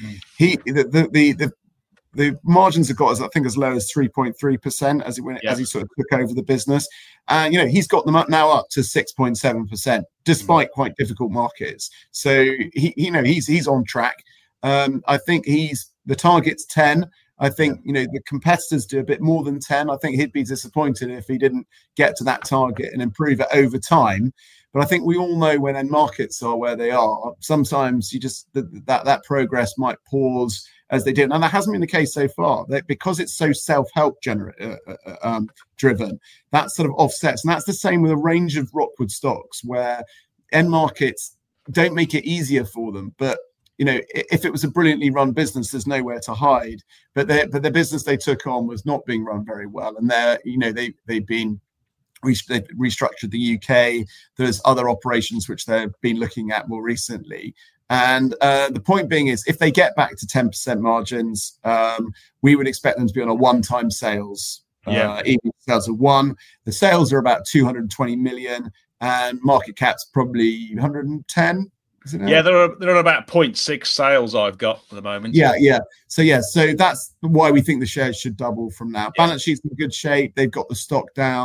The margins have got as low as 3.3% as he sort of took over the business, and he's got them now up to 6.7%, despite quite difficult markets. So he's on track. I think the target's 10. I think the competitors do a bit more than 10. I think he'd be disappointed if he didn't get to that target and improve it over time. But I think we all know when end markets are where they are, sometimes you just that progress might pause as they did. And that hasn't been the case so far. Because it's so self-help driven, that sort of offsets. And that's the same with a range of Rockwood stocks where end markets don't make it easier for them. But if it was a brilliantly run business, there's nowhere to hide. But the business they took on was not being run very well, and they've restructured the UK. There's other operations which they've been looking at more recently. And the point being is, if they get back to 10% margins, we would expect them to be on a one-time sales. EV sales of 1. The sales are about 220 million, and market cap's probably 110. Yeah, they're on about 0.6 sales I've got at the moment. Yeah. So that's why we think the shares should double from now. Balance sheet's in good shape. They've got the stock down.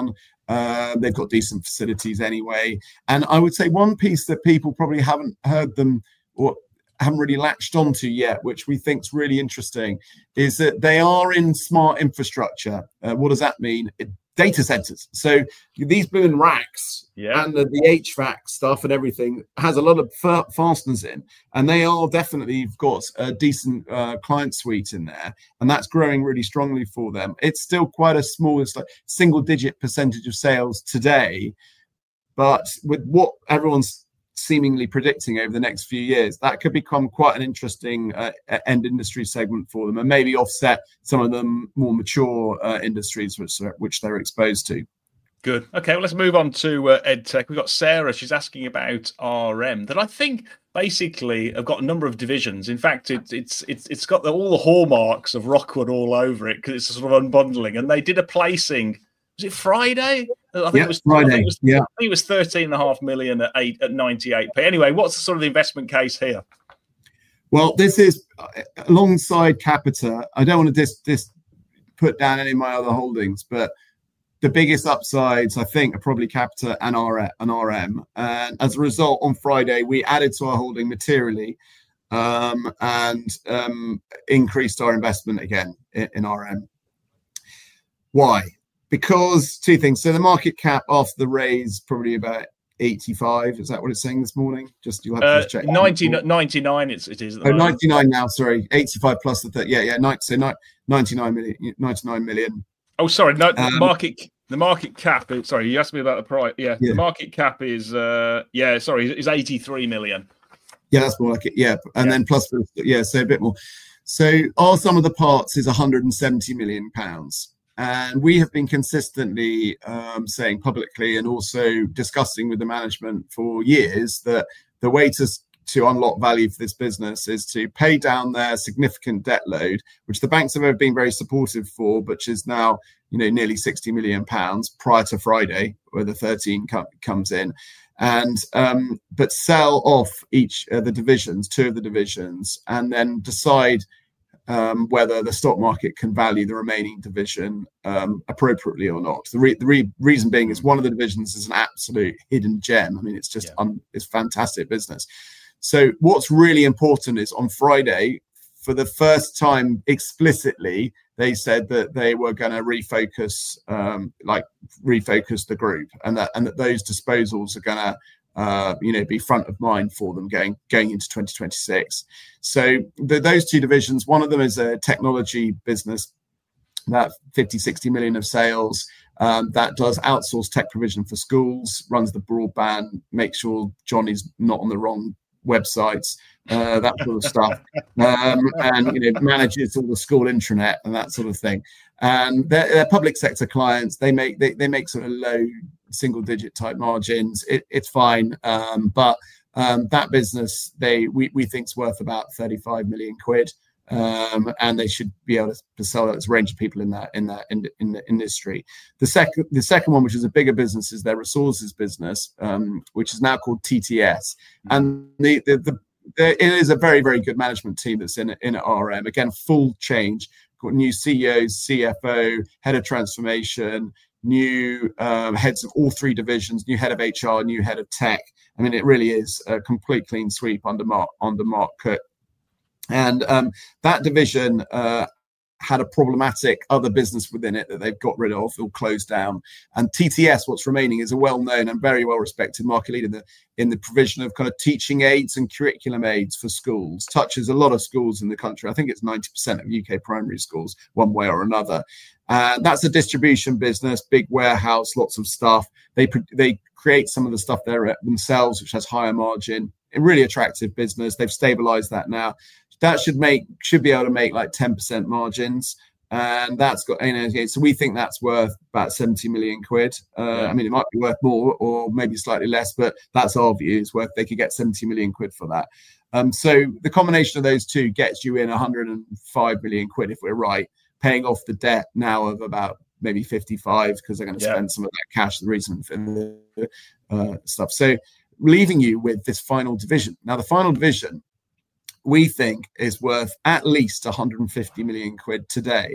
They've got decent facilities anyway. And I would say one piece that people probably haven't heard them or haven't really latched onto yet, which we think is really interesting, is that they are in smart infrastructure. What does that mean? Data centers. So these blooming racks and the HVAC stuff and everything has a lot of fasteners in, and they are definitely got a decent client suite in there, and that's growing really strongly for them. It's still quite a small, it's like single-digit percentage of sales today, but with what everyone's seemingly predicting over the next few years, that could become quite an interesting end industry segment for them, and maybe offset some of the more mature industries which they're exposed to. Good. Okay, well, let's move on to EdTech. We've got Sarah. She's asking about RM, that I think basically have got a number of divisions. In fact, it's got all the hallmarks of Rockwood all over it, because it's a sort of unbundling. And they did a placing. Was it Friday? I think it was Friday. I think it was 13.5 million at 98p. Anyway, what's the sort of the investment case here? Well, this is alongside Capita. I don't want to put down any of my other holdings, but the biggest upsides, I think, are probably Capita and RM. And as a result, on Friday, we added to our holding materially and increased our investment again in RM. Why? Because two things. So the market cap after the raise probably about 85. Is that what it's saying this morning? Just you'll have to check. 99. It is. 99 now. Sorry, 85 plus the 30. Yeah. 99 million. Oh, sorry. No, the market cap. Sorry, you asked me about the price. Yeah. The market cap is is 83 million. Yeah, that's more like it. Yeah, and then plus so a bit more. So our sum of the parts is 170 million pounds. And we have been consistently saying publicly and also discussing with the management for years that the way to unlock value for this business is to pay down their significant debt load, which the banks have been very supportive for, which is now nearly 60 million pounds prior to Friday, where the 13 comes in, and but sell off each of the divisions, two of the divisions, and then decide whether the stock market can value the remaining division appropriately or not. The reason being is one of the divisions is an absolute hidden gem. I mean, it's just it's fantastic business. So what's really important is on Friday, for the first time explicitly, they said that they were going to refocus the group, and that those disposals are going to be front of mind for them going into 2026. So those two divisions, one of them is a technology business, that 50-60 million of sales, that does outsource tech provision for schools, runs the broadband, makes sure Johnny's not on the wrong websites, that sort of stuff, and manages all the school intranet and that sort of thing. And they're public sector clients. They make sort of low single digit type margins. It's fine, but that business we think is worth about 35 million quid, and they should be able to sell it. There's a range of people in the industry. The second one, which is a bigger business, is their resources business, which is now called TTS, and it is a very, very good management team that's in RM. Again, full change. Got new CEOs, CFO, head of transformation, new heads of all three divisions, new head of HR, new head of tech. I mean, it really is a complete clean sweep under Mark Cook. And that division had a problematic other business within it that they've got rid of or closed down. And TTS, what's remaining, is a well-known and very well-respected market leader in the provision of kind of teaching aids and curriculum aids for schools. Touches a lot of schools in the country. I think it's 90% of UK primary schools, one way or another. That's a distribution business, big warehouse, lots of stuff. They create some of the stuff there themselves, which has higher margin. A really attractive business. They've stabilized that now. That should be able to make like 10% margins, and that's got so we think that's worth about 70 million quid. I mean, it might be worth more or maybe slightly less, but that's our view. Is worth they could get 70 million quid for that. So the combination of those two gets you in 105 million quid if we're right, paying off the debt now of about maybe 55 because they're going to spend some of that cash. The reason for the stuff. So leaving you with this final division. Now the final division, we think, is worth at least 150 million quid today,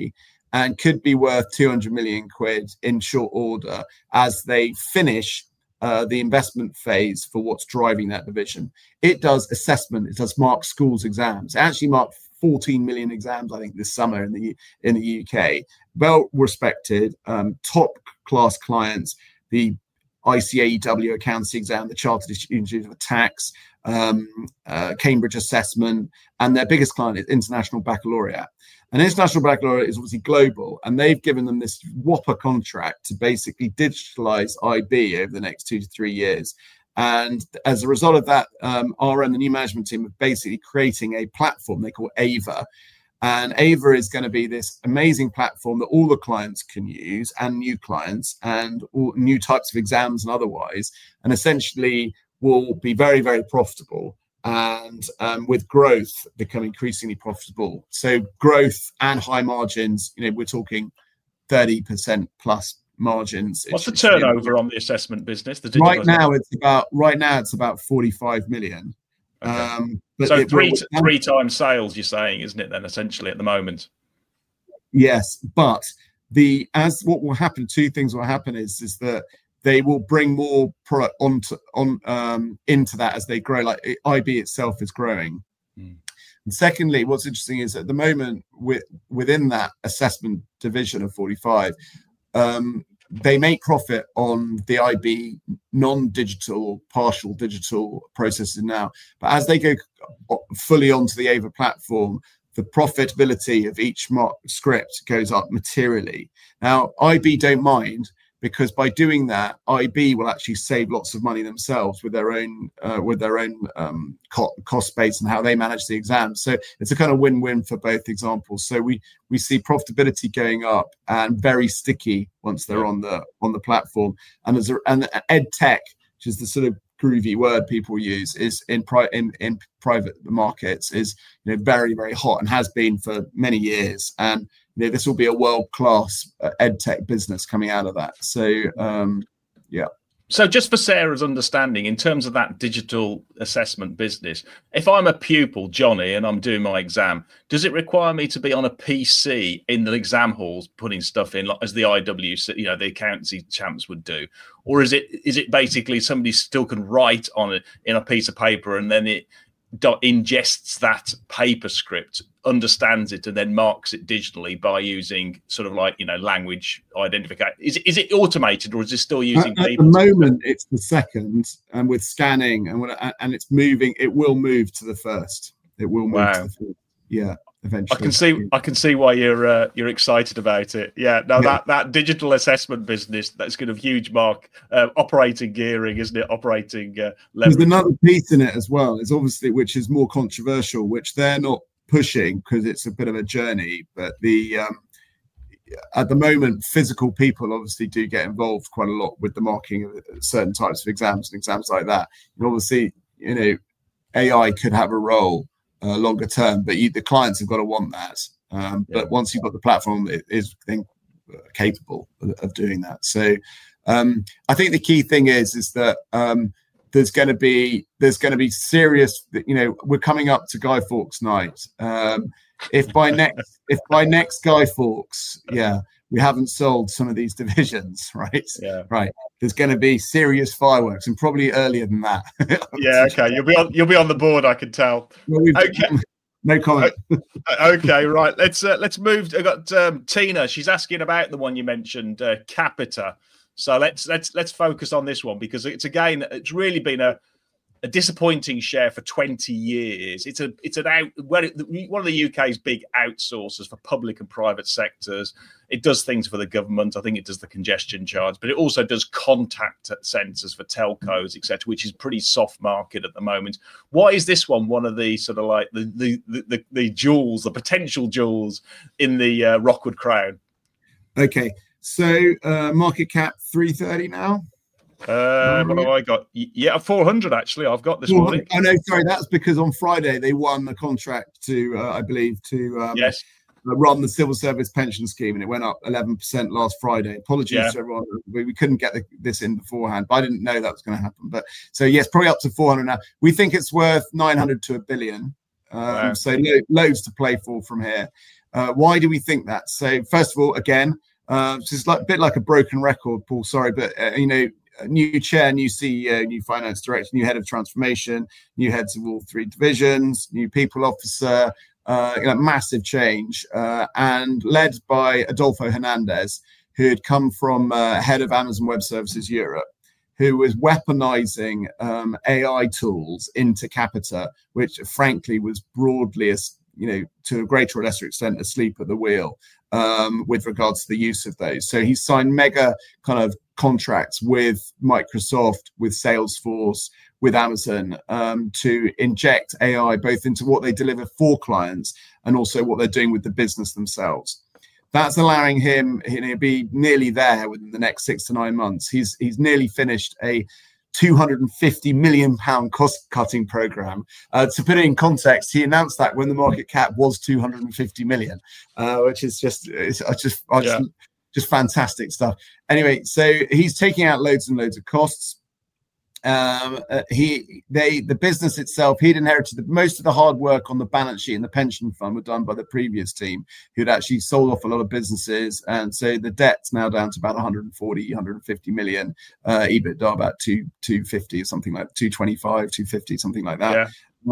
and could be worth 200 million quid in short order as they finish the investment phase for what's driving that division. It does assessment. It does mark schools exams. It actually marked 14 million exams, I think, this summer in the UK. Well respected, top class clients. The ICAEW accountancy exam, the Chartered Institute of Tax, Cambridge Assessment, and their biggest client is International Baccalaureate. And International Baccalaureate is obviously global, and they've given them this whopper contract to basically digitalize IB over the next 2 to 3 years. And as a result of that, RM, the new management team, are basically creating a platform they call Ava. And Ava is going to be this amazing platform that all the clients can use, and new clients, and all new types of exams and otherwise, and essentially will be very, very profitable, and with growth become increasingly profitable. So growth and high margins, we're talking 30% plus margins. What's the turnover on the assessment business? Right now it's about 45 million. Okay. So three times sales, you're saying, isn't it then, essentially, at the moment? Yes, but what will happen, two things will happen is that they will bring more product into that as they grow. Like IB itself is growing. And secondly, what's interesting is at the moment within that assessment division of 45, they make profit on the IB non-digital, partial digital processes now. But as they go fully onto the Ava platform, the profitability of each script goes up materially. Now, IB don't mind, because by doing that, IB will actually save lots of money themselves with their own cost base and how they manage the exams. So it's a kind of win-win for both examples. So we see profitability going up and very sticky once they're on the platform. And ed tech, which is the sort of groovy word people use, is in private markets is very, very hot and has been for many years. And this will be a world-class ed tech business coming out of that. So, yeah. So just for Sarah's understanding, in terms of that digital assessment business, if I'm a pupil, Johnny, and I'm doing my exam, does it require me to be on a PC in the exam halls putting stuff in, like as the IWC, the accountancy champs would do? Or is it basically somebody still can write on it in a piece of paper, and then it ingests that paper script, understands it, and then marks it digitally by using sort of like language identification? Is it automated, or is it still using paper? At the moment it's the second, and with scanning and it's moving, it will move to the first. It will move to the first. Yeah, eventually. I can see why you're excited about it. Yeah, no, that digital assessment business, that's going to have huge operating gearing, isn't it? Operating leverage. There's another piece in it as well, is obviously, which is more controversial, which they're not pushing because it's a bit of a journey, but at the moment physical people obviously do get involved quite a lot with the marking of certain types of exams and exams like that. And obviously AI could have a role longer term, but the clients have got to want that. But once you've got the platform, it is capable of doing that. So I think the key thing is that there's going to be serious. We're coming up to Guy Fawkes night. If by next Guy Fawkes, we haven't sold some of these divisions, right? Yeah, right. There's going to be serious fireworks, and probably earlier than that. Yeah, okay. You'll be on the board, I can tell. Well, okay. No comment. Okay, right. Let's move. I got Tina. She's asking about the one you mentioned, Capita. So let's focus on this one, because it's really been a disappointing share for 20 years. It's one of the UK's big outsourcers for public and private sectors. It does things for the government. I think it does the congestion charge, but it also does contact centres for telcos, etc., which is pretty soft market at the moment. Why is this one of the sort of like the jewels, the potential jewels in the Rockwood crown? Okay, so market cap 330 now. What have I got? 400 actually. I've got this morning. Oh no, sorry, that's because on Friday they won the contract to, I believe, to run the civil service pension scheme, and it went up 11% last Friday. Apologies to everyone, we couldn't get this in beforehand, but I didn't know that was going to happen. But so yes, probably up to 400 now. We think it's worth 900 to $1 billion. Wow. So loads to play for from here. Why do we think that? So first of all, again, it's like a bit like a broken record, Paul. Sorry, but new chair, new CEO, new finance director, new head of transformation, new heads of all 3 divisions, new people officer. Massive change, and led by Adolfo Hernandez, who had come from head of Amazon Web Services Europe, who was weaponizing AI tools into Capita, which frankly was broadly, to a greater or lesser extent, asleep at the wheel with regards to the use of those. So he signed mega kind of contracts with Microsoft, with Salesforce, with Amazon to inject AI both into what they deliver for clients and also what they're doing with the business themselves. That's allowing him to be nearly there within the next 6 to 9 months. He's nearly finished a £250 million cost-cutting program. To put it in context, he announced that when the market cap was 250 million, which is just fantastic stuff. Anyway, so he's taking out loads and loads of costs. The business itself, he'd inherited most of the hard work on the balance sheet and the pension fund were done by the previous team, who'd actually sold off a lot of businesses, and so the debt's now down to about 150 million, EBITDA about 250 or something like 225, 250, something like that.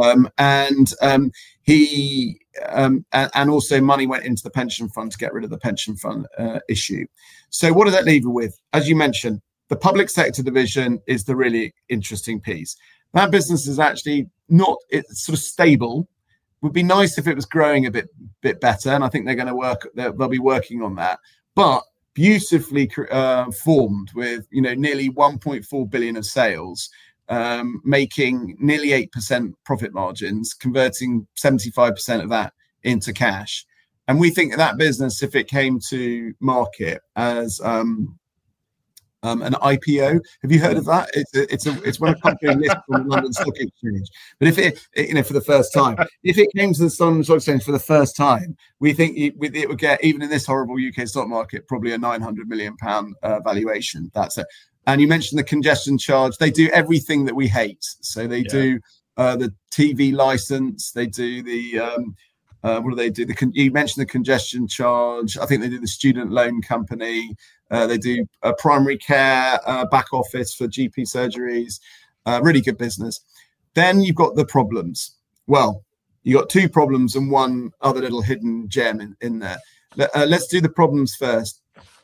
And also money went into the pension fund to get rid of the pension fund issue. So what does that leave you with? As you mentioned, the public sector division is the really interesting piece. That business is actually it's sort of stable. Would be nice if it was growing a bit better, and I think they're going to work. They'll be working on that. But beautifully formed with nearly 1.4 billion of sales, making nearly 8% profit margins, converting 75% of that into cash. And we think that business, if it came to market as an IPO. Have you heard of that? It's when a company lists on the London Stock Exchange. But if it, for the first time, if it came to the London Stock Exchange for the first time, we think it would get, even in this horrible UK stock market, probably a £900 million valuation. That's it. And you mentioned the congestion charge. They do everything that we hate. So they do the TV license. They do the what do they do? You mentioned the congestion charge. I think they do the student loan company. They do primary care, back office for GP surgeries. Really good business. Then you've got the problems. Well, you got 2 problems and one other little hidden gem in there. Let's do the problems first.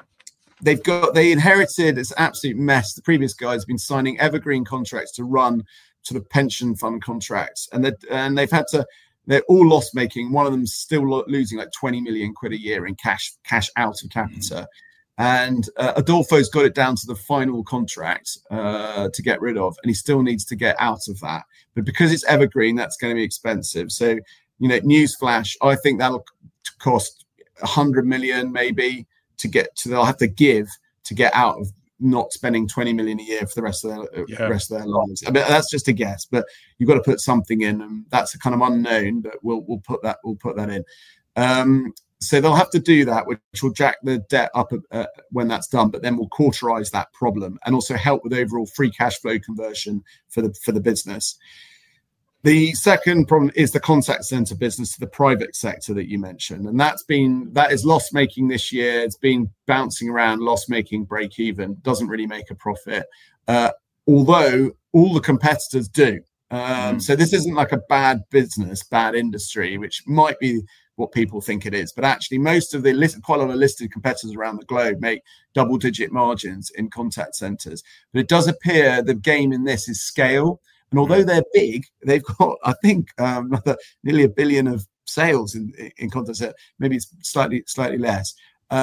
They inherited this absolute mess. The previous guys have been signing evergreen contracts to run sort of pension fund contracts, and they've had to. They're all loss making. One of them's still losing like 20 million quid a year in cash out of Capita. And Adolfo's got it down to the final contract to get rid of, and he still needs to get out of that. But because it's evergreen, that's going to be expensive. So, newsflash, I think that'll cost 100 million maybe to get to. They'll have to give to get out of not spending 20 million a year for the rest of their lives. I mean, that's just a guess, but you've got to put something in, and that's a kind of unknown. But we'll put that in. So they'll have to do that, which will jack the debt up when that's done. But then we'll cauterize that problem and also help with overall free cash flow conversion for the business. The second problem is the contact center business to the private sector that you mentioned. And that is loss making this year. It's been bouncing around, loss making, break even, doesn't really make a profit. Although all the competitors do. So this isn't like a bad business, bad industry, which might be what people think it is. But actually most of quite a lot of listed competitors around the globe make double-digit margins in contact centers. But it does appear the game in this is scale. And although they're big, they've got, I think, nearly $1 billion of sales in contact center. Maybe it's slightly less.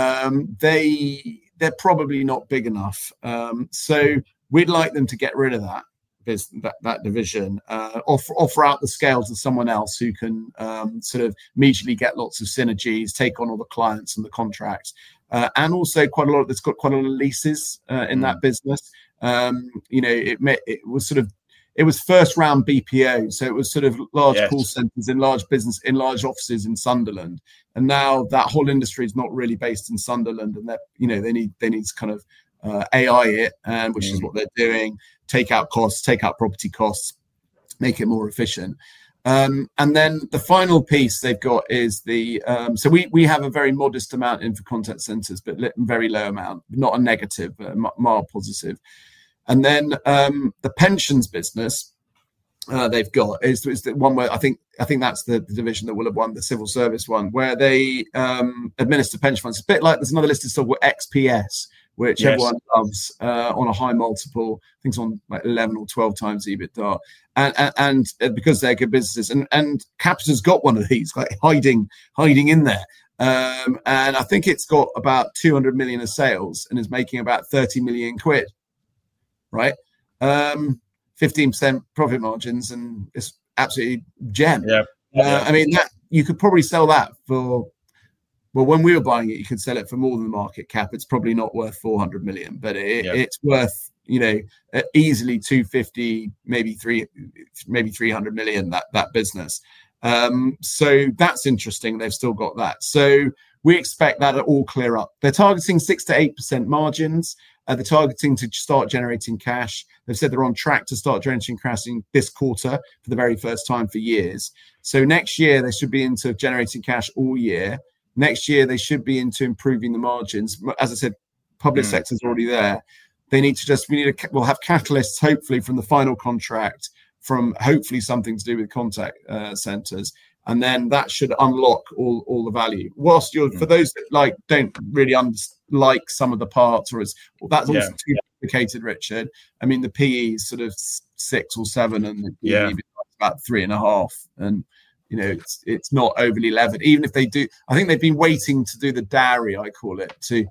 They're probably not big enough. So we'd like them to get rid of that division, offer out the scale to someone else who can sort of immediately get lots of synergies, take on all the clients and the contracts, and also there's got quite a lot of leases in that business. It was first round BPO, so it was sort of large call centers in large offices in Sunderland, and now that whole industry is not really based in Sunderland, and they need to kind of AI it, which is what they're doing. Take out costs, take out property costs, make it more efficient. And then the final piece they've got is the so we have a very modest amount in for contact centres, but very low amount, not a negative, mild positive. And then the pensions business they've got is the one where I think that's the division that will have won, the civil service one, where they administer pension funds. It's a bit like there's another listed stock called XPS, which everyone loves, on a high multiple. I think it's on like 11 or 12 times EBITDA, and because they're good businesses. And Capita's got one of these, like hiding in there. And I think it's got about 200 million of sales and is making about 30 million quid, right? 15% profit margins, and it's absolutely gem. I mean, that you could probably sell that for. Well, when we were buying it, you could sell it for more than the market cap. It's probably not worth 400 million, but it's worth, easily 250, maybe 300 million, that business. So that's interesting. They've still got that. So we expect that to all clear up. They're targeting 6 to 8% margins. They're targeting to start generating cash. They've said they're on track to start generating cash in this quarter for the very first time for years. So next year, they should be into generating cash all year. Next year, they should be into improving the margins. As I said, public sector's already there. They need to we'll have catalysts, hopefully, from the final contract, from hopefully something to do with contact centres. And then that should unlock all the value. Whilst for those that don't really like some of the parts, that's also too complicated, Richard. I mean, the PE is sort of 6 or 7, and the PE is about 3.5, and it's not overly levered. Even if they do, I think they've been waiting to do the dairy, I call it, to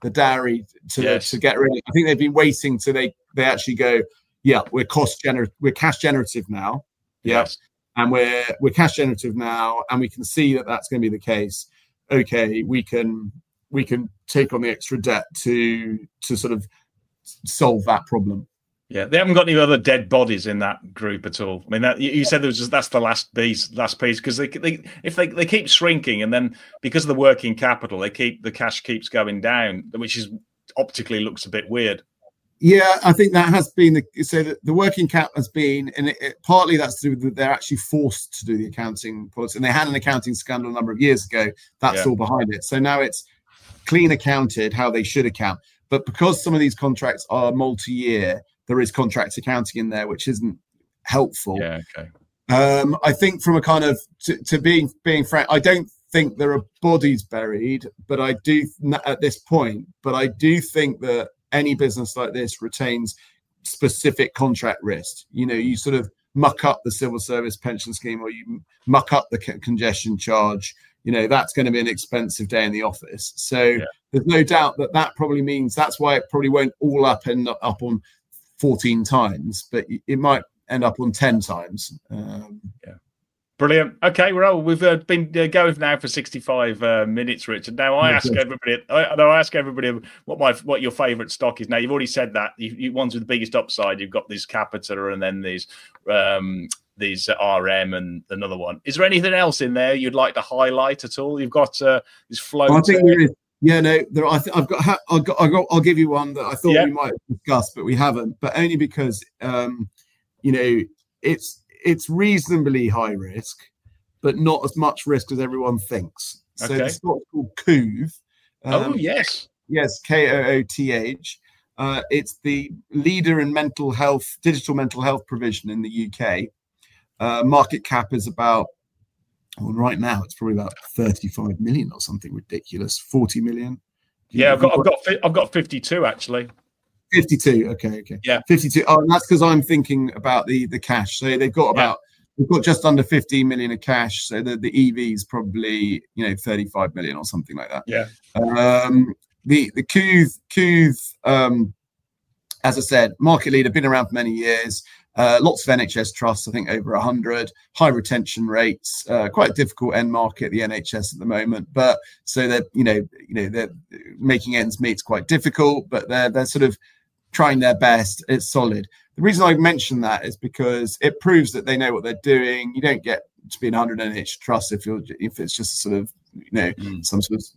get rid of it. I think they've been waiting till they actually go, we're cash generative now. Yes. And we're cash generative now, and we can see that that's going to be the case. Okay, we can take on the extra debt to sort of solve that problem. Yeah, they haven't got any other dead bodies in that group at all. I mean, you said that's the last piece, because they keep shrinking, and then because of the working capital, the cash keeps going down, which is optically looks a bit weird. Yeah, I think that has been the working cap has been, and partly that's to do with they're actually forced to do the accounting policy, and they had an accounting scandal a number of years ago. That's all behind it. So now it's clean accounted how they should account, but because some of these contracts are multi-year, there is contract accounting in there, which isn't helpful. Yeah, okay. I think from a kind of to being frank, I don't think there are bodies buried, but I do at this point. But I do think that any business like this retains specific contract risk. You sort of muck up the civil service pension scheme, or you muck up the congestion charge. That's going to be an expensive day in the office. So there's no doubt that probably means that's why it probably won't all end up on 14 times, but it might end up on 10 times. Brilliant. Okay, well, we've been going now for 65 minutes, Richard. Now I ask everybody what your favourite stock is. Now you've already said that you ones with the biggest upside. You've got this Capita, and then these RM, and another one. Is there anything else in there you'd like to highlight at all? You've got this float. I think there is. Yeah, no, there. I'll give you one that I thought we might have discussed, but we haven't. But only because it's reasonably high risk, but not as much risk as everyone thinks. So the stock's called Kooth. Yes, Kooth. It's the leader in digital mental health provision in the UK. Market cap is about. Well, right now it's probably about 35 million or something ridiculous. 40 million. Yeah, I've got 52 actually. 52. Okay. Yeah, 52. Oh, and that's because I'm thinking about the cash. So they've got just under 15 million of cash. So the EV is probably 35 million or something like that. Yeah. The Kooth, as I said, market leader, been around for many years. Lots of NHS trusts, I think over 100, high retention rates, quite a difficult end market, the NHS at the moment. But so they're, they're making ends meet. It's quite difficult, but they're sort of trying their best. It's solid. The reason I mention that is because it proves that they know what they're doing. You don't get to be an 100 NHS trust if it's just sort of, some sort of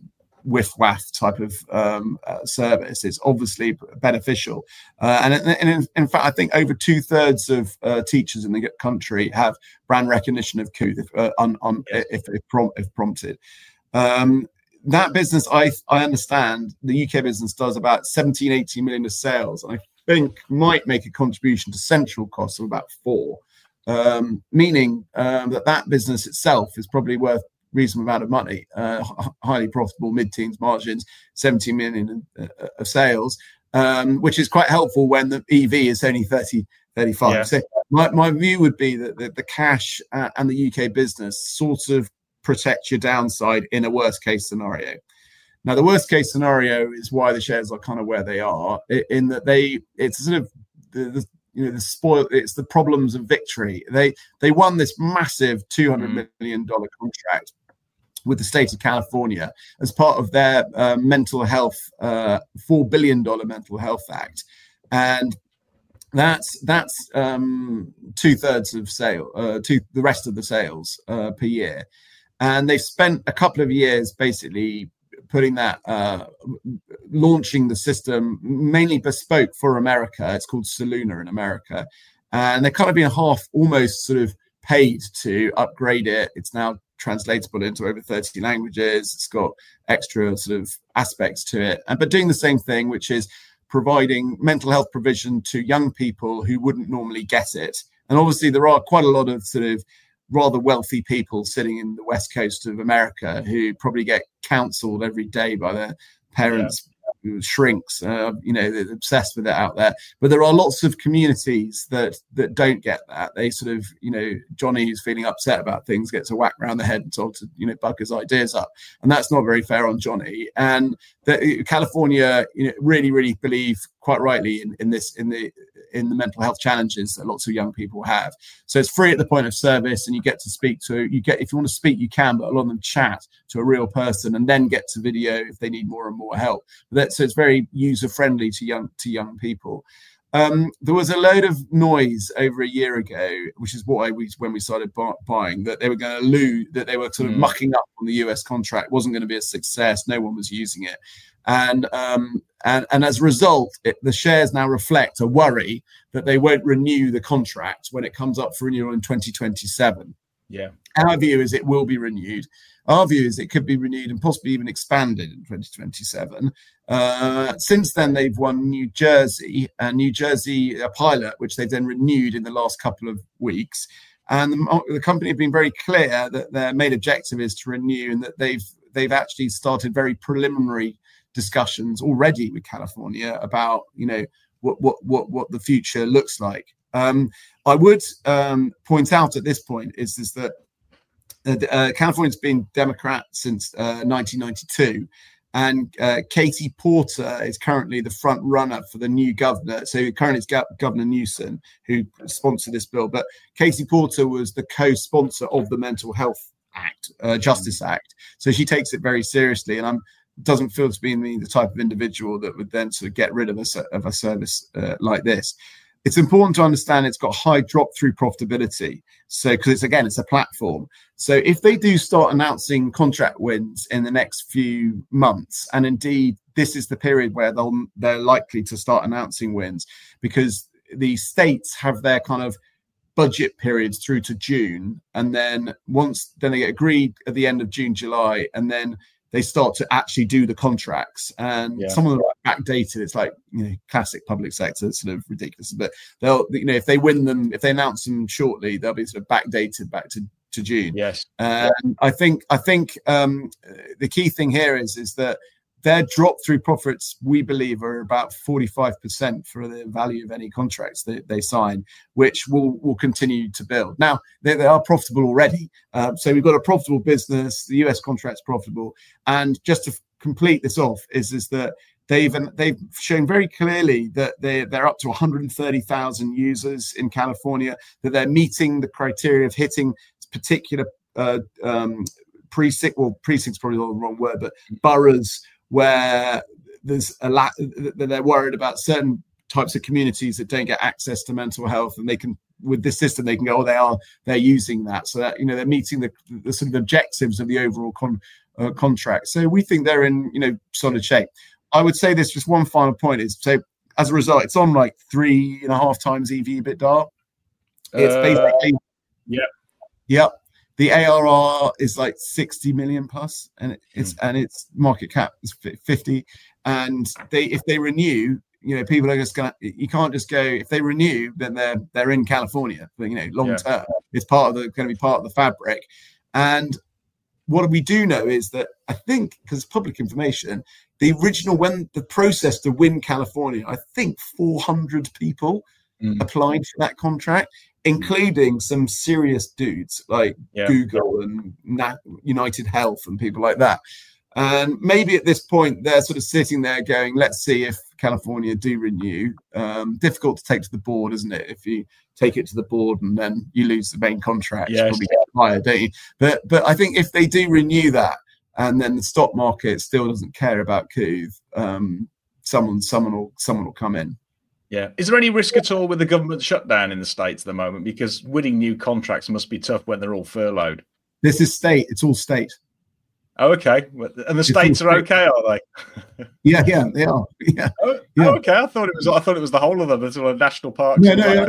whiff-waff type of service. It's obviously beneficial. And in fact, I think over 2/3 of teachers in the country have brand recognition of Kooth if prompted. That business, I understand, the UK business does about 17-18 million of sales, and I think might make a contribution to central costs of about 4, meaning that business itself is probably worth reasonable amount of money, highly profitable, mid-teens margins, 17 million of sales, which is quite helpful when the EV is only 30-35. Yeah. So my view would be that the cash and the UK business sort of protect your downside in a worst case scenario. Now, the worst case scenario is why the shares are kind of where they are, in that it's sort of it's the problems of victory. They won this massive $200 million contract with the state of California as part of their mental health, $4 billion mental health act, and that's 2/3 of sale, the rest of the sales per year, and they've spent a couple of years basically putting that, launching the system mainly bespoke for America. It's called Soluna in America, and they're kind of being almost sort of paid to upgrade it. It's now translatable into over 30 languages. It's got extra sort of aspects to it, but doing the same thing, which is providing mental health provision to young people who wouldn't normally get it. And obviously there are quite a lot of sort of rather wealthy people sitting in the west coast of America who probably get counseled every day by their parents, shrinks, they're obsessed with it out there. But there are lots of communities that don't get that. They sort of, Johnny, who's feeling upset about things, gets a whack around the head and told to, bug his ideas up. And that's not very fair on Johnny. And California, really, really believe quite rightly in the mental health challenges that lots of young people have. So it's free at the point of service, and you get to speak to, if you want to speak, you can, but a lot of them chat to a real person and then get to video if they need more and more help. So it's very user friendly to young people. There was a load of noise over a year ago, which is when we started buying, that they were going to lose, that they were sort of mucking up on the US contract, wasn't going to be a success, no one was using it. And as a result, the shares now reflect a worry that they won't renew the contract when it comes up for renewal in 2027. Yeah. Our view is it will be renewed. Our view is it could be renewed and possibly even expanded in 2027. Since then, they've won New Jersey, a pilot, which they've then renewed in the last couple of weeks. And the company have been very clear that their main objective is to renew, and that they've actually started very preliminary discussions already with California about what the future looks like. I would point out at this point is that California's been Democrat since 1992, and Katie Porter is currently the front runner for the new governor. So currently it's Governor Newsom who sponsored this bill, but Katie Porter was the co-sponsor of the Mental Health Act, Justice Act. So she takes it very seriously, and doesn't feel to be the type of individual that would then sort of get rid of a service like this. It's important to understand it's got high drop-through profitability. So, because it's a platform. So if they do start announcing contract wins in the next few months, and indeed this is the period where they're likely to start announcing wins, because the states have their kind of budget periods through to June, and then they get agreed at the end of June, July, and then they start to actually do the contracts, and some of them are backdated. It's like, classic public sector. It's sort of ridiculous, but they'll, if they win them, if they announce them shortly, they'll be sort of backdated back to June. Yes. And I think the key thing here is that their drop-through profits, we believe, are about 45% for the value of any contracts that they sign, which will continue to build. Now, they are profitable already. So we've got a profitable business. The US contract's profitable. And just to complete this off is that they've shown very clearly that they're up to 130,000 users in California, that they're meeting the criteria of hitting particular precincts, probably not the wrong word, but boroughs, where there's that they're worried about certain types of communities that don't get access to mental health, and they can with this system, they can go, they're using that, so that they're meeting the sort of objectives of the overall contract. So we think they're in solid shape. I would say this, just one final point is, so as a result, it's on like 3.5 times EV/EBITDA. It's basically the ARR is like 60 million plus, and its market cap is 50. And if they renew, people are just gonna. You can't just go. If they renew, then they're in California. But long term, it's going to be part of the fabric. And what we do know is that, I think, because it's public information, when the process to win California, I think 400 people applied for that contract, including some serious dudes like Google and United Health and people like that. And maybe at this point, they're sort of sitting there going, let's see if California do renew. Difficult to take to the board, isn't it? If you take it to the board and then you lose the main contract, you probably get fired, don't you? But I think if they do renew that, and then the stock market still doesn't care about Couth, someone will come in. Yeah. Is there any risk at all with the government shutdown in the States at the moment? Because winning new contracts must be tough when they're all furloughed. This is state. It's all state. Oh, okay. And the states are okay, are they? Yeah, they are. Yeah. Oh, okay. I thought it was the whole of them. It's all national parks. No, I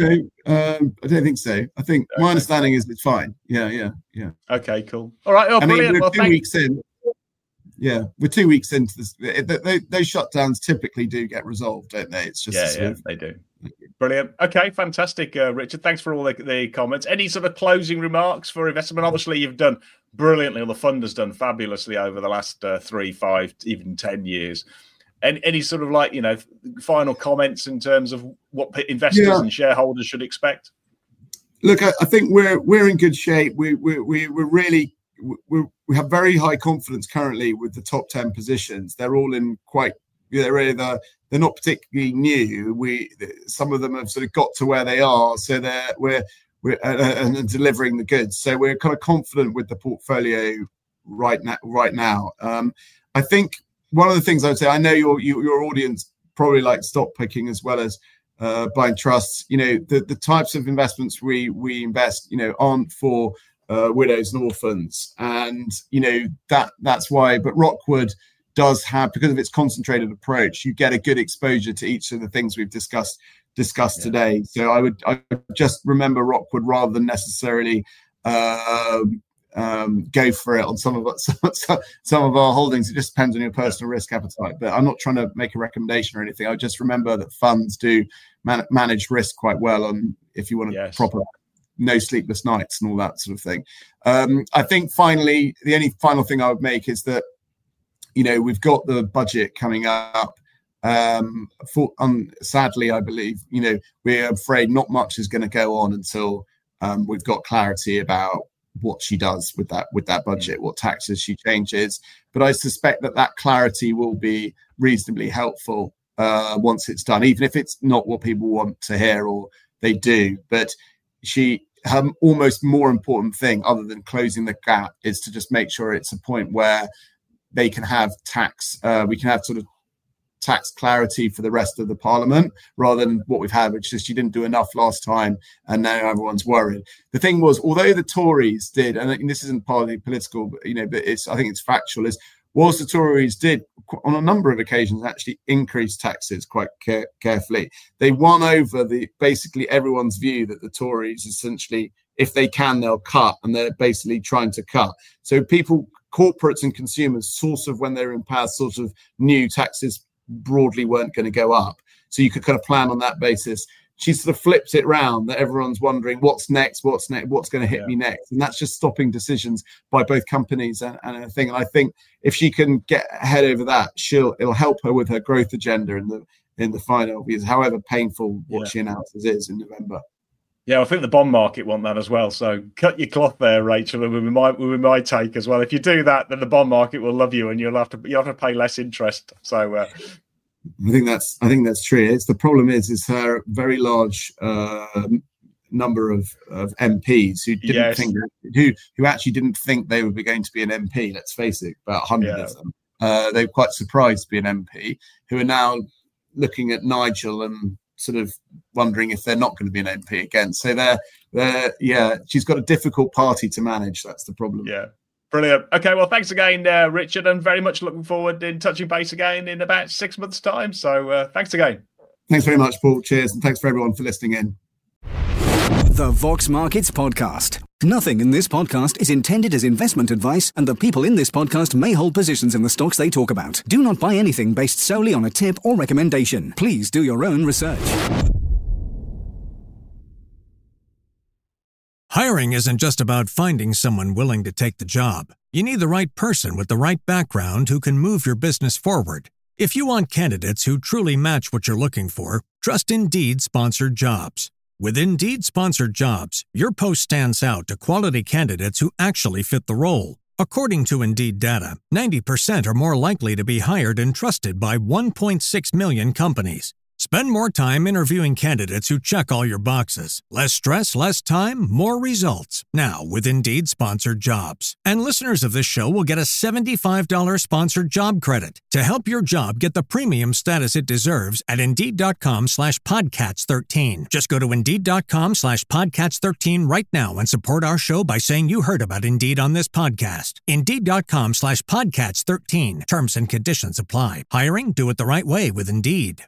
don't think so. I think my understanding is it's fine. Yeah. Okay, cool. All right. Oh, brilliant. We're 2 weeks in. Yeah, we're 2 weeks into this. Those shutdowns typically do get resolved, don't they? It's just they do. Brilliant. Okay, fantastic, Richard. Thanks for all the comments. Any sort of closing remarks for investment? Obviously, you've done brilliantly, or the fund has done fabulously over the last 3, 5, even 10 years. Any sort of final comments in terms of what investors and shareholders should expect? Look, I think we're in good shape. We have very high confidence currently with the top 10 positions. They're all in they're not particularly new. Some of them have sort of got to where they are, so we're delivering the goods. So we're kind of confident with the portfolio right now. I think one of the things I would say, I know your audience probably like stock picking as well as buying trusts. The types of investments we invest, aren't for widows and orphans, and that's why. But Rockwood does have, because of its concentrated approach, you get a good exposure to each of the things we've discussed today. So I would just remember Rockwood rather than necessarily go for it on some of our holdings. It just depends on your personal risk appetite. But I'm not trying to make a recommendation or anything. I just remember that funds do manage risk quite well, and if you want a proper no sleepless nights and all that sort of thing. I think finally, the only final thing I would make is that we've got the budget coming up. Sadly, I believe, we're afraid not much is going to go on until we've got clarity about what she does with that budget, what taxes she changes. But I suspect that clarity will be reasonably helpful once it's done, even if it's not what people want to hear or they do. But her almost more important thing, other than closing the gap, is to just make sure it's a point where they can have we can have sort of tax clarity for the rest of the parliament, rather than what we've had, which is you didn't do enough last time and now everyone's worried. The thing was, although the Tories did, and this isn't partly political, but I think it's factual, whilst the Tories did on a number of occasions actually increase taxes quite carefully, they won over basically everyone's view that the Tories essentially, if they can, they'll cut, and they're basically trying to cut. So corporates and consumers, sort of when they're in power, sort of knew taxes broadly weren't going to go up. So you could kind of plan on that basis. She sort of flipped it round that everyone's wondering what's next, what's going to hit me next. And that's just stopping decisions by both companies and a thing. And I think if she can get ahead over that, it'll help her with her growth agenda in the final, because however painful what she announces is in November. Yeah, I think the bond market want that as well. So cut your cloth there, Rachel, and with my take as well. If you do that, then the bond market will love you, and you'll have to pay less interest. So I think that's true. It's the problem is her very large number of MPs who didn't think who actually didn't think they were going to be an MP. Let's face it, about 100 of them. They were quite surprised to be an MP, who are now looking at Nigel and sort of wondering if they're not going to be an MP again. So she's got a difficult party to manage. That's the problem. Yeah. Brilliant. Okay, well, thanks again, Richard, and very much looking forward in touching base again in about 6 months' time. So thanks again. Thanks very much, Paul. Cheers. And thanks for everyone for listening in. The Vox Markets Podcast. Nothing in this podcast is intended as investment advice, and the people in this podcast may hold positions in the stocks they talk about. Do not buy anything based solely on a tip or recommendation. Please do your own research. Hiring isn't just about finding someone willing to take the job. You need the right person with the right background who can move your business forward. If you want candidates who truly match what you're looking for, trust Indeed Sponsored Jobs. With Indeed Sponsored Jobs, your post stands out to quality candidates who actually fit the role. According to Indeed data, 90% are more likely to be hired and trusted by 1.6 million companies. Spend more time interviewing candidates who check all your boxes. Less stress, less time, more results. Now with Indeed Sponsored Jobs. And listeners of this show will get a $75 sponsored job credit to help your job get the premium status it deserves at Indeed.com/Podcats13. Just go to Indeed.com/Podcats13 right now and support our show by saying you heard about Indeed on this podcast. Indeed.com/Podcats13. Terms and conditions apply. Hiring? Do it the right way with Indeed.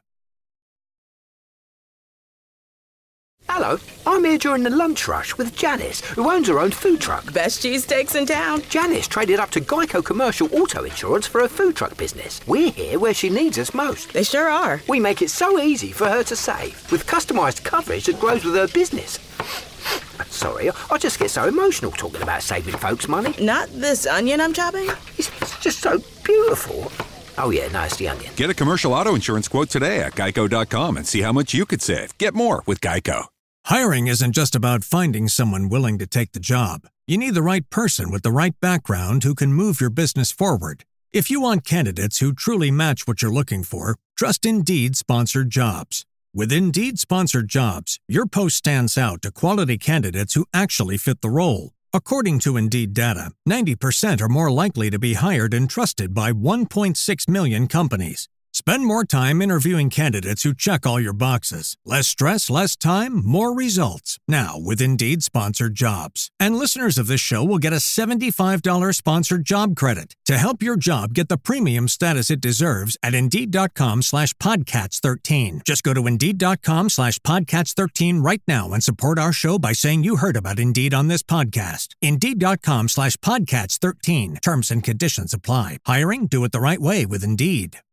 Hello, I'm here during the lunch rush with Janice, who owns her own food truck. Best cheesesteaks in town. Janice traded up to Geico Commercial Auto Insurance for her food truck business. We're here where she needs us most. They sure are. We make it so easy for her to save, with customised coverage that grows with her business. Sorry, I just get so emotional talking about saving folks money. Not this onion I'm chopping? It's just so beautiful. Oh yeah, no, it's the onion. Get a commercial auto insurance quote today at Geico.com and see how much you could save. Get more with Geico. Hiring isn't just about finding someone willing to take the job. You need the right person with the right background who can move your business forward. If you want candidates who truly match what you're looking for, trust Indeed Sponsored Jobs. With Indeed Sponsored Jobs, your post stands out to quality candidates who actually fit the role. According to Indeed data, 90% are more likely to be hired and trusted by 1.6 million companies. Spend more time interviewing candidates who check all your boxes. Less stress, less time, more results. Now with Indeed Sponsored Jobs. And listeners of this show will get a $75 sponsored job credit to help your job get the premium status it deserves at Indeed.com/Podcats13. Just go to Indeed.com/Podcats13 right now and support our show by saying you heard about Indeed on this podcast. Indeed.com/Podcats13. Terms and conditions apply. Hiring? Do it the right way with Indeed.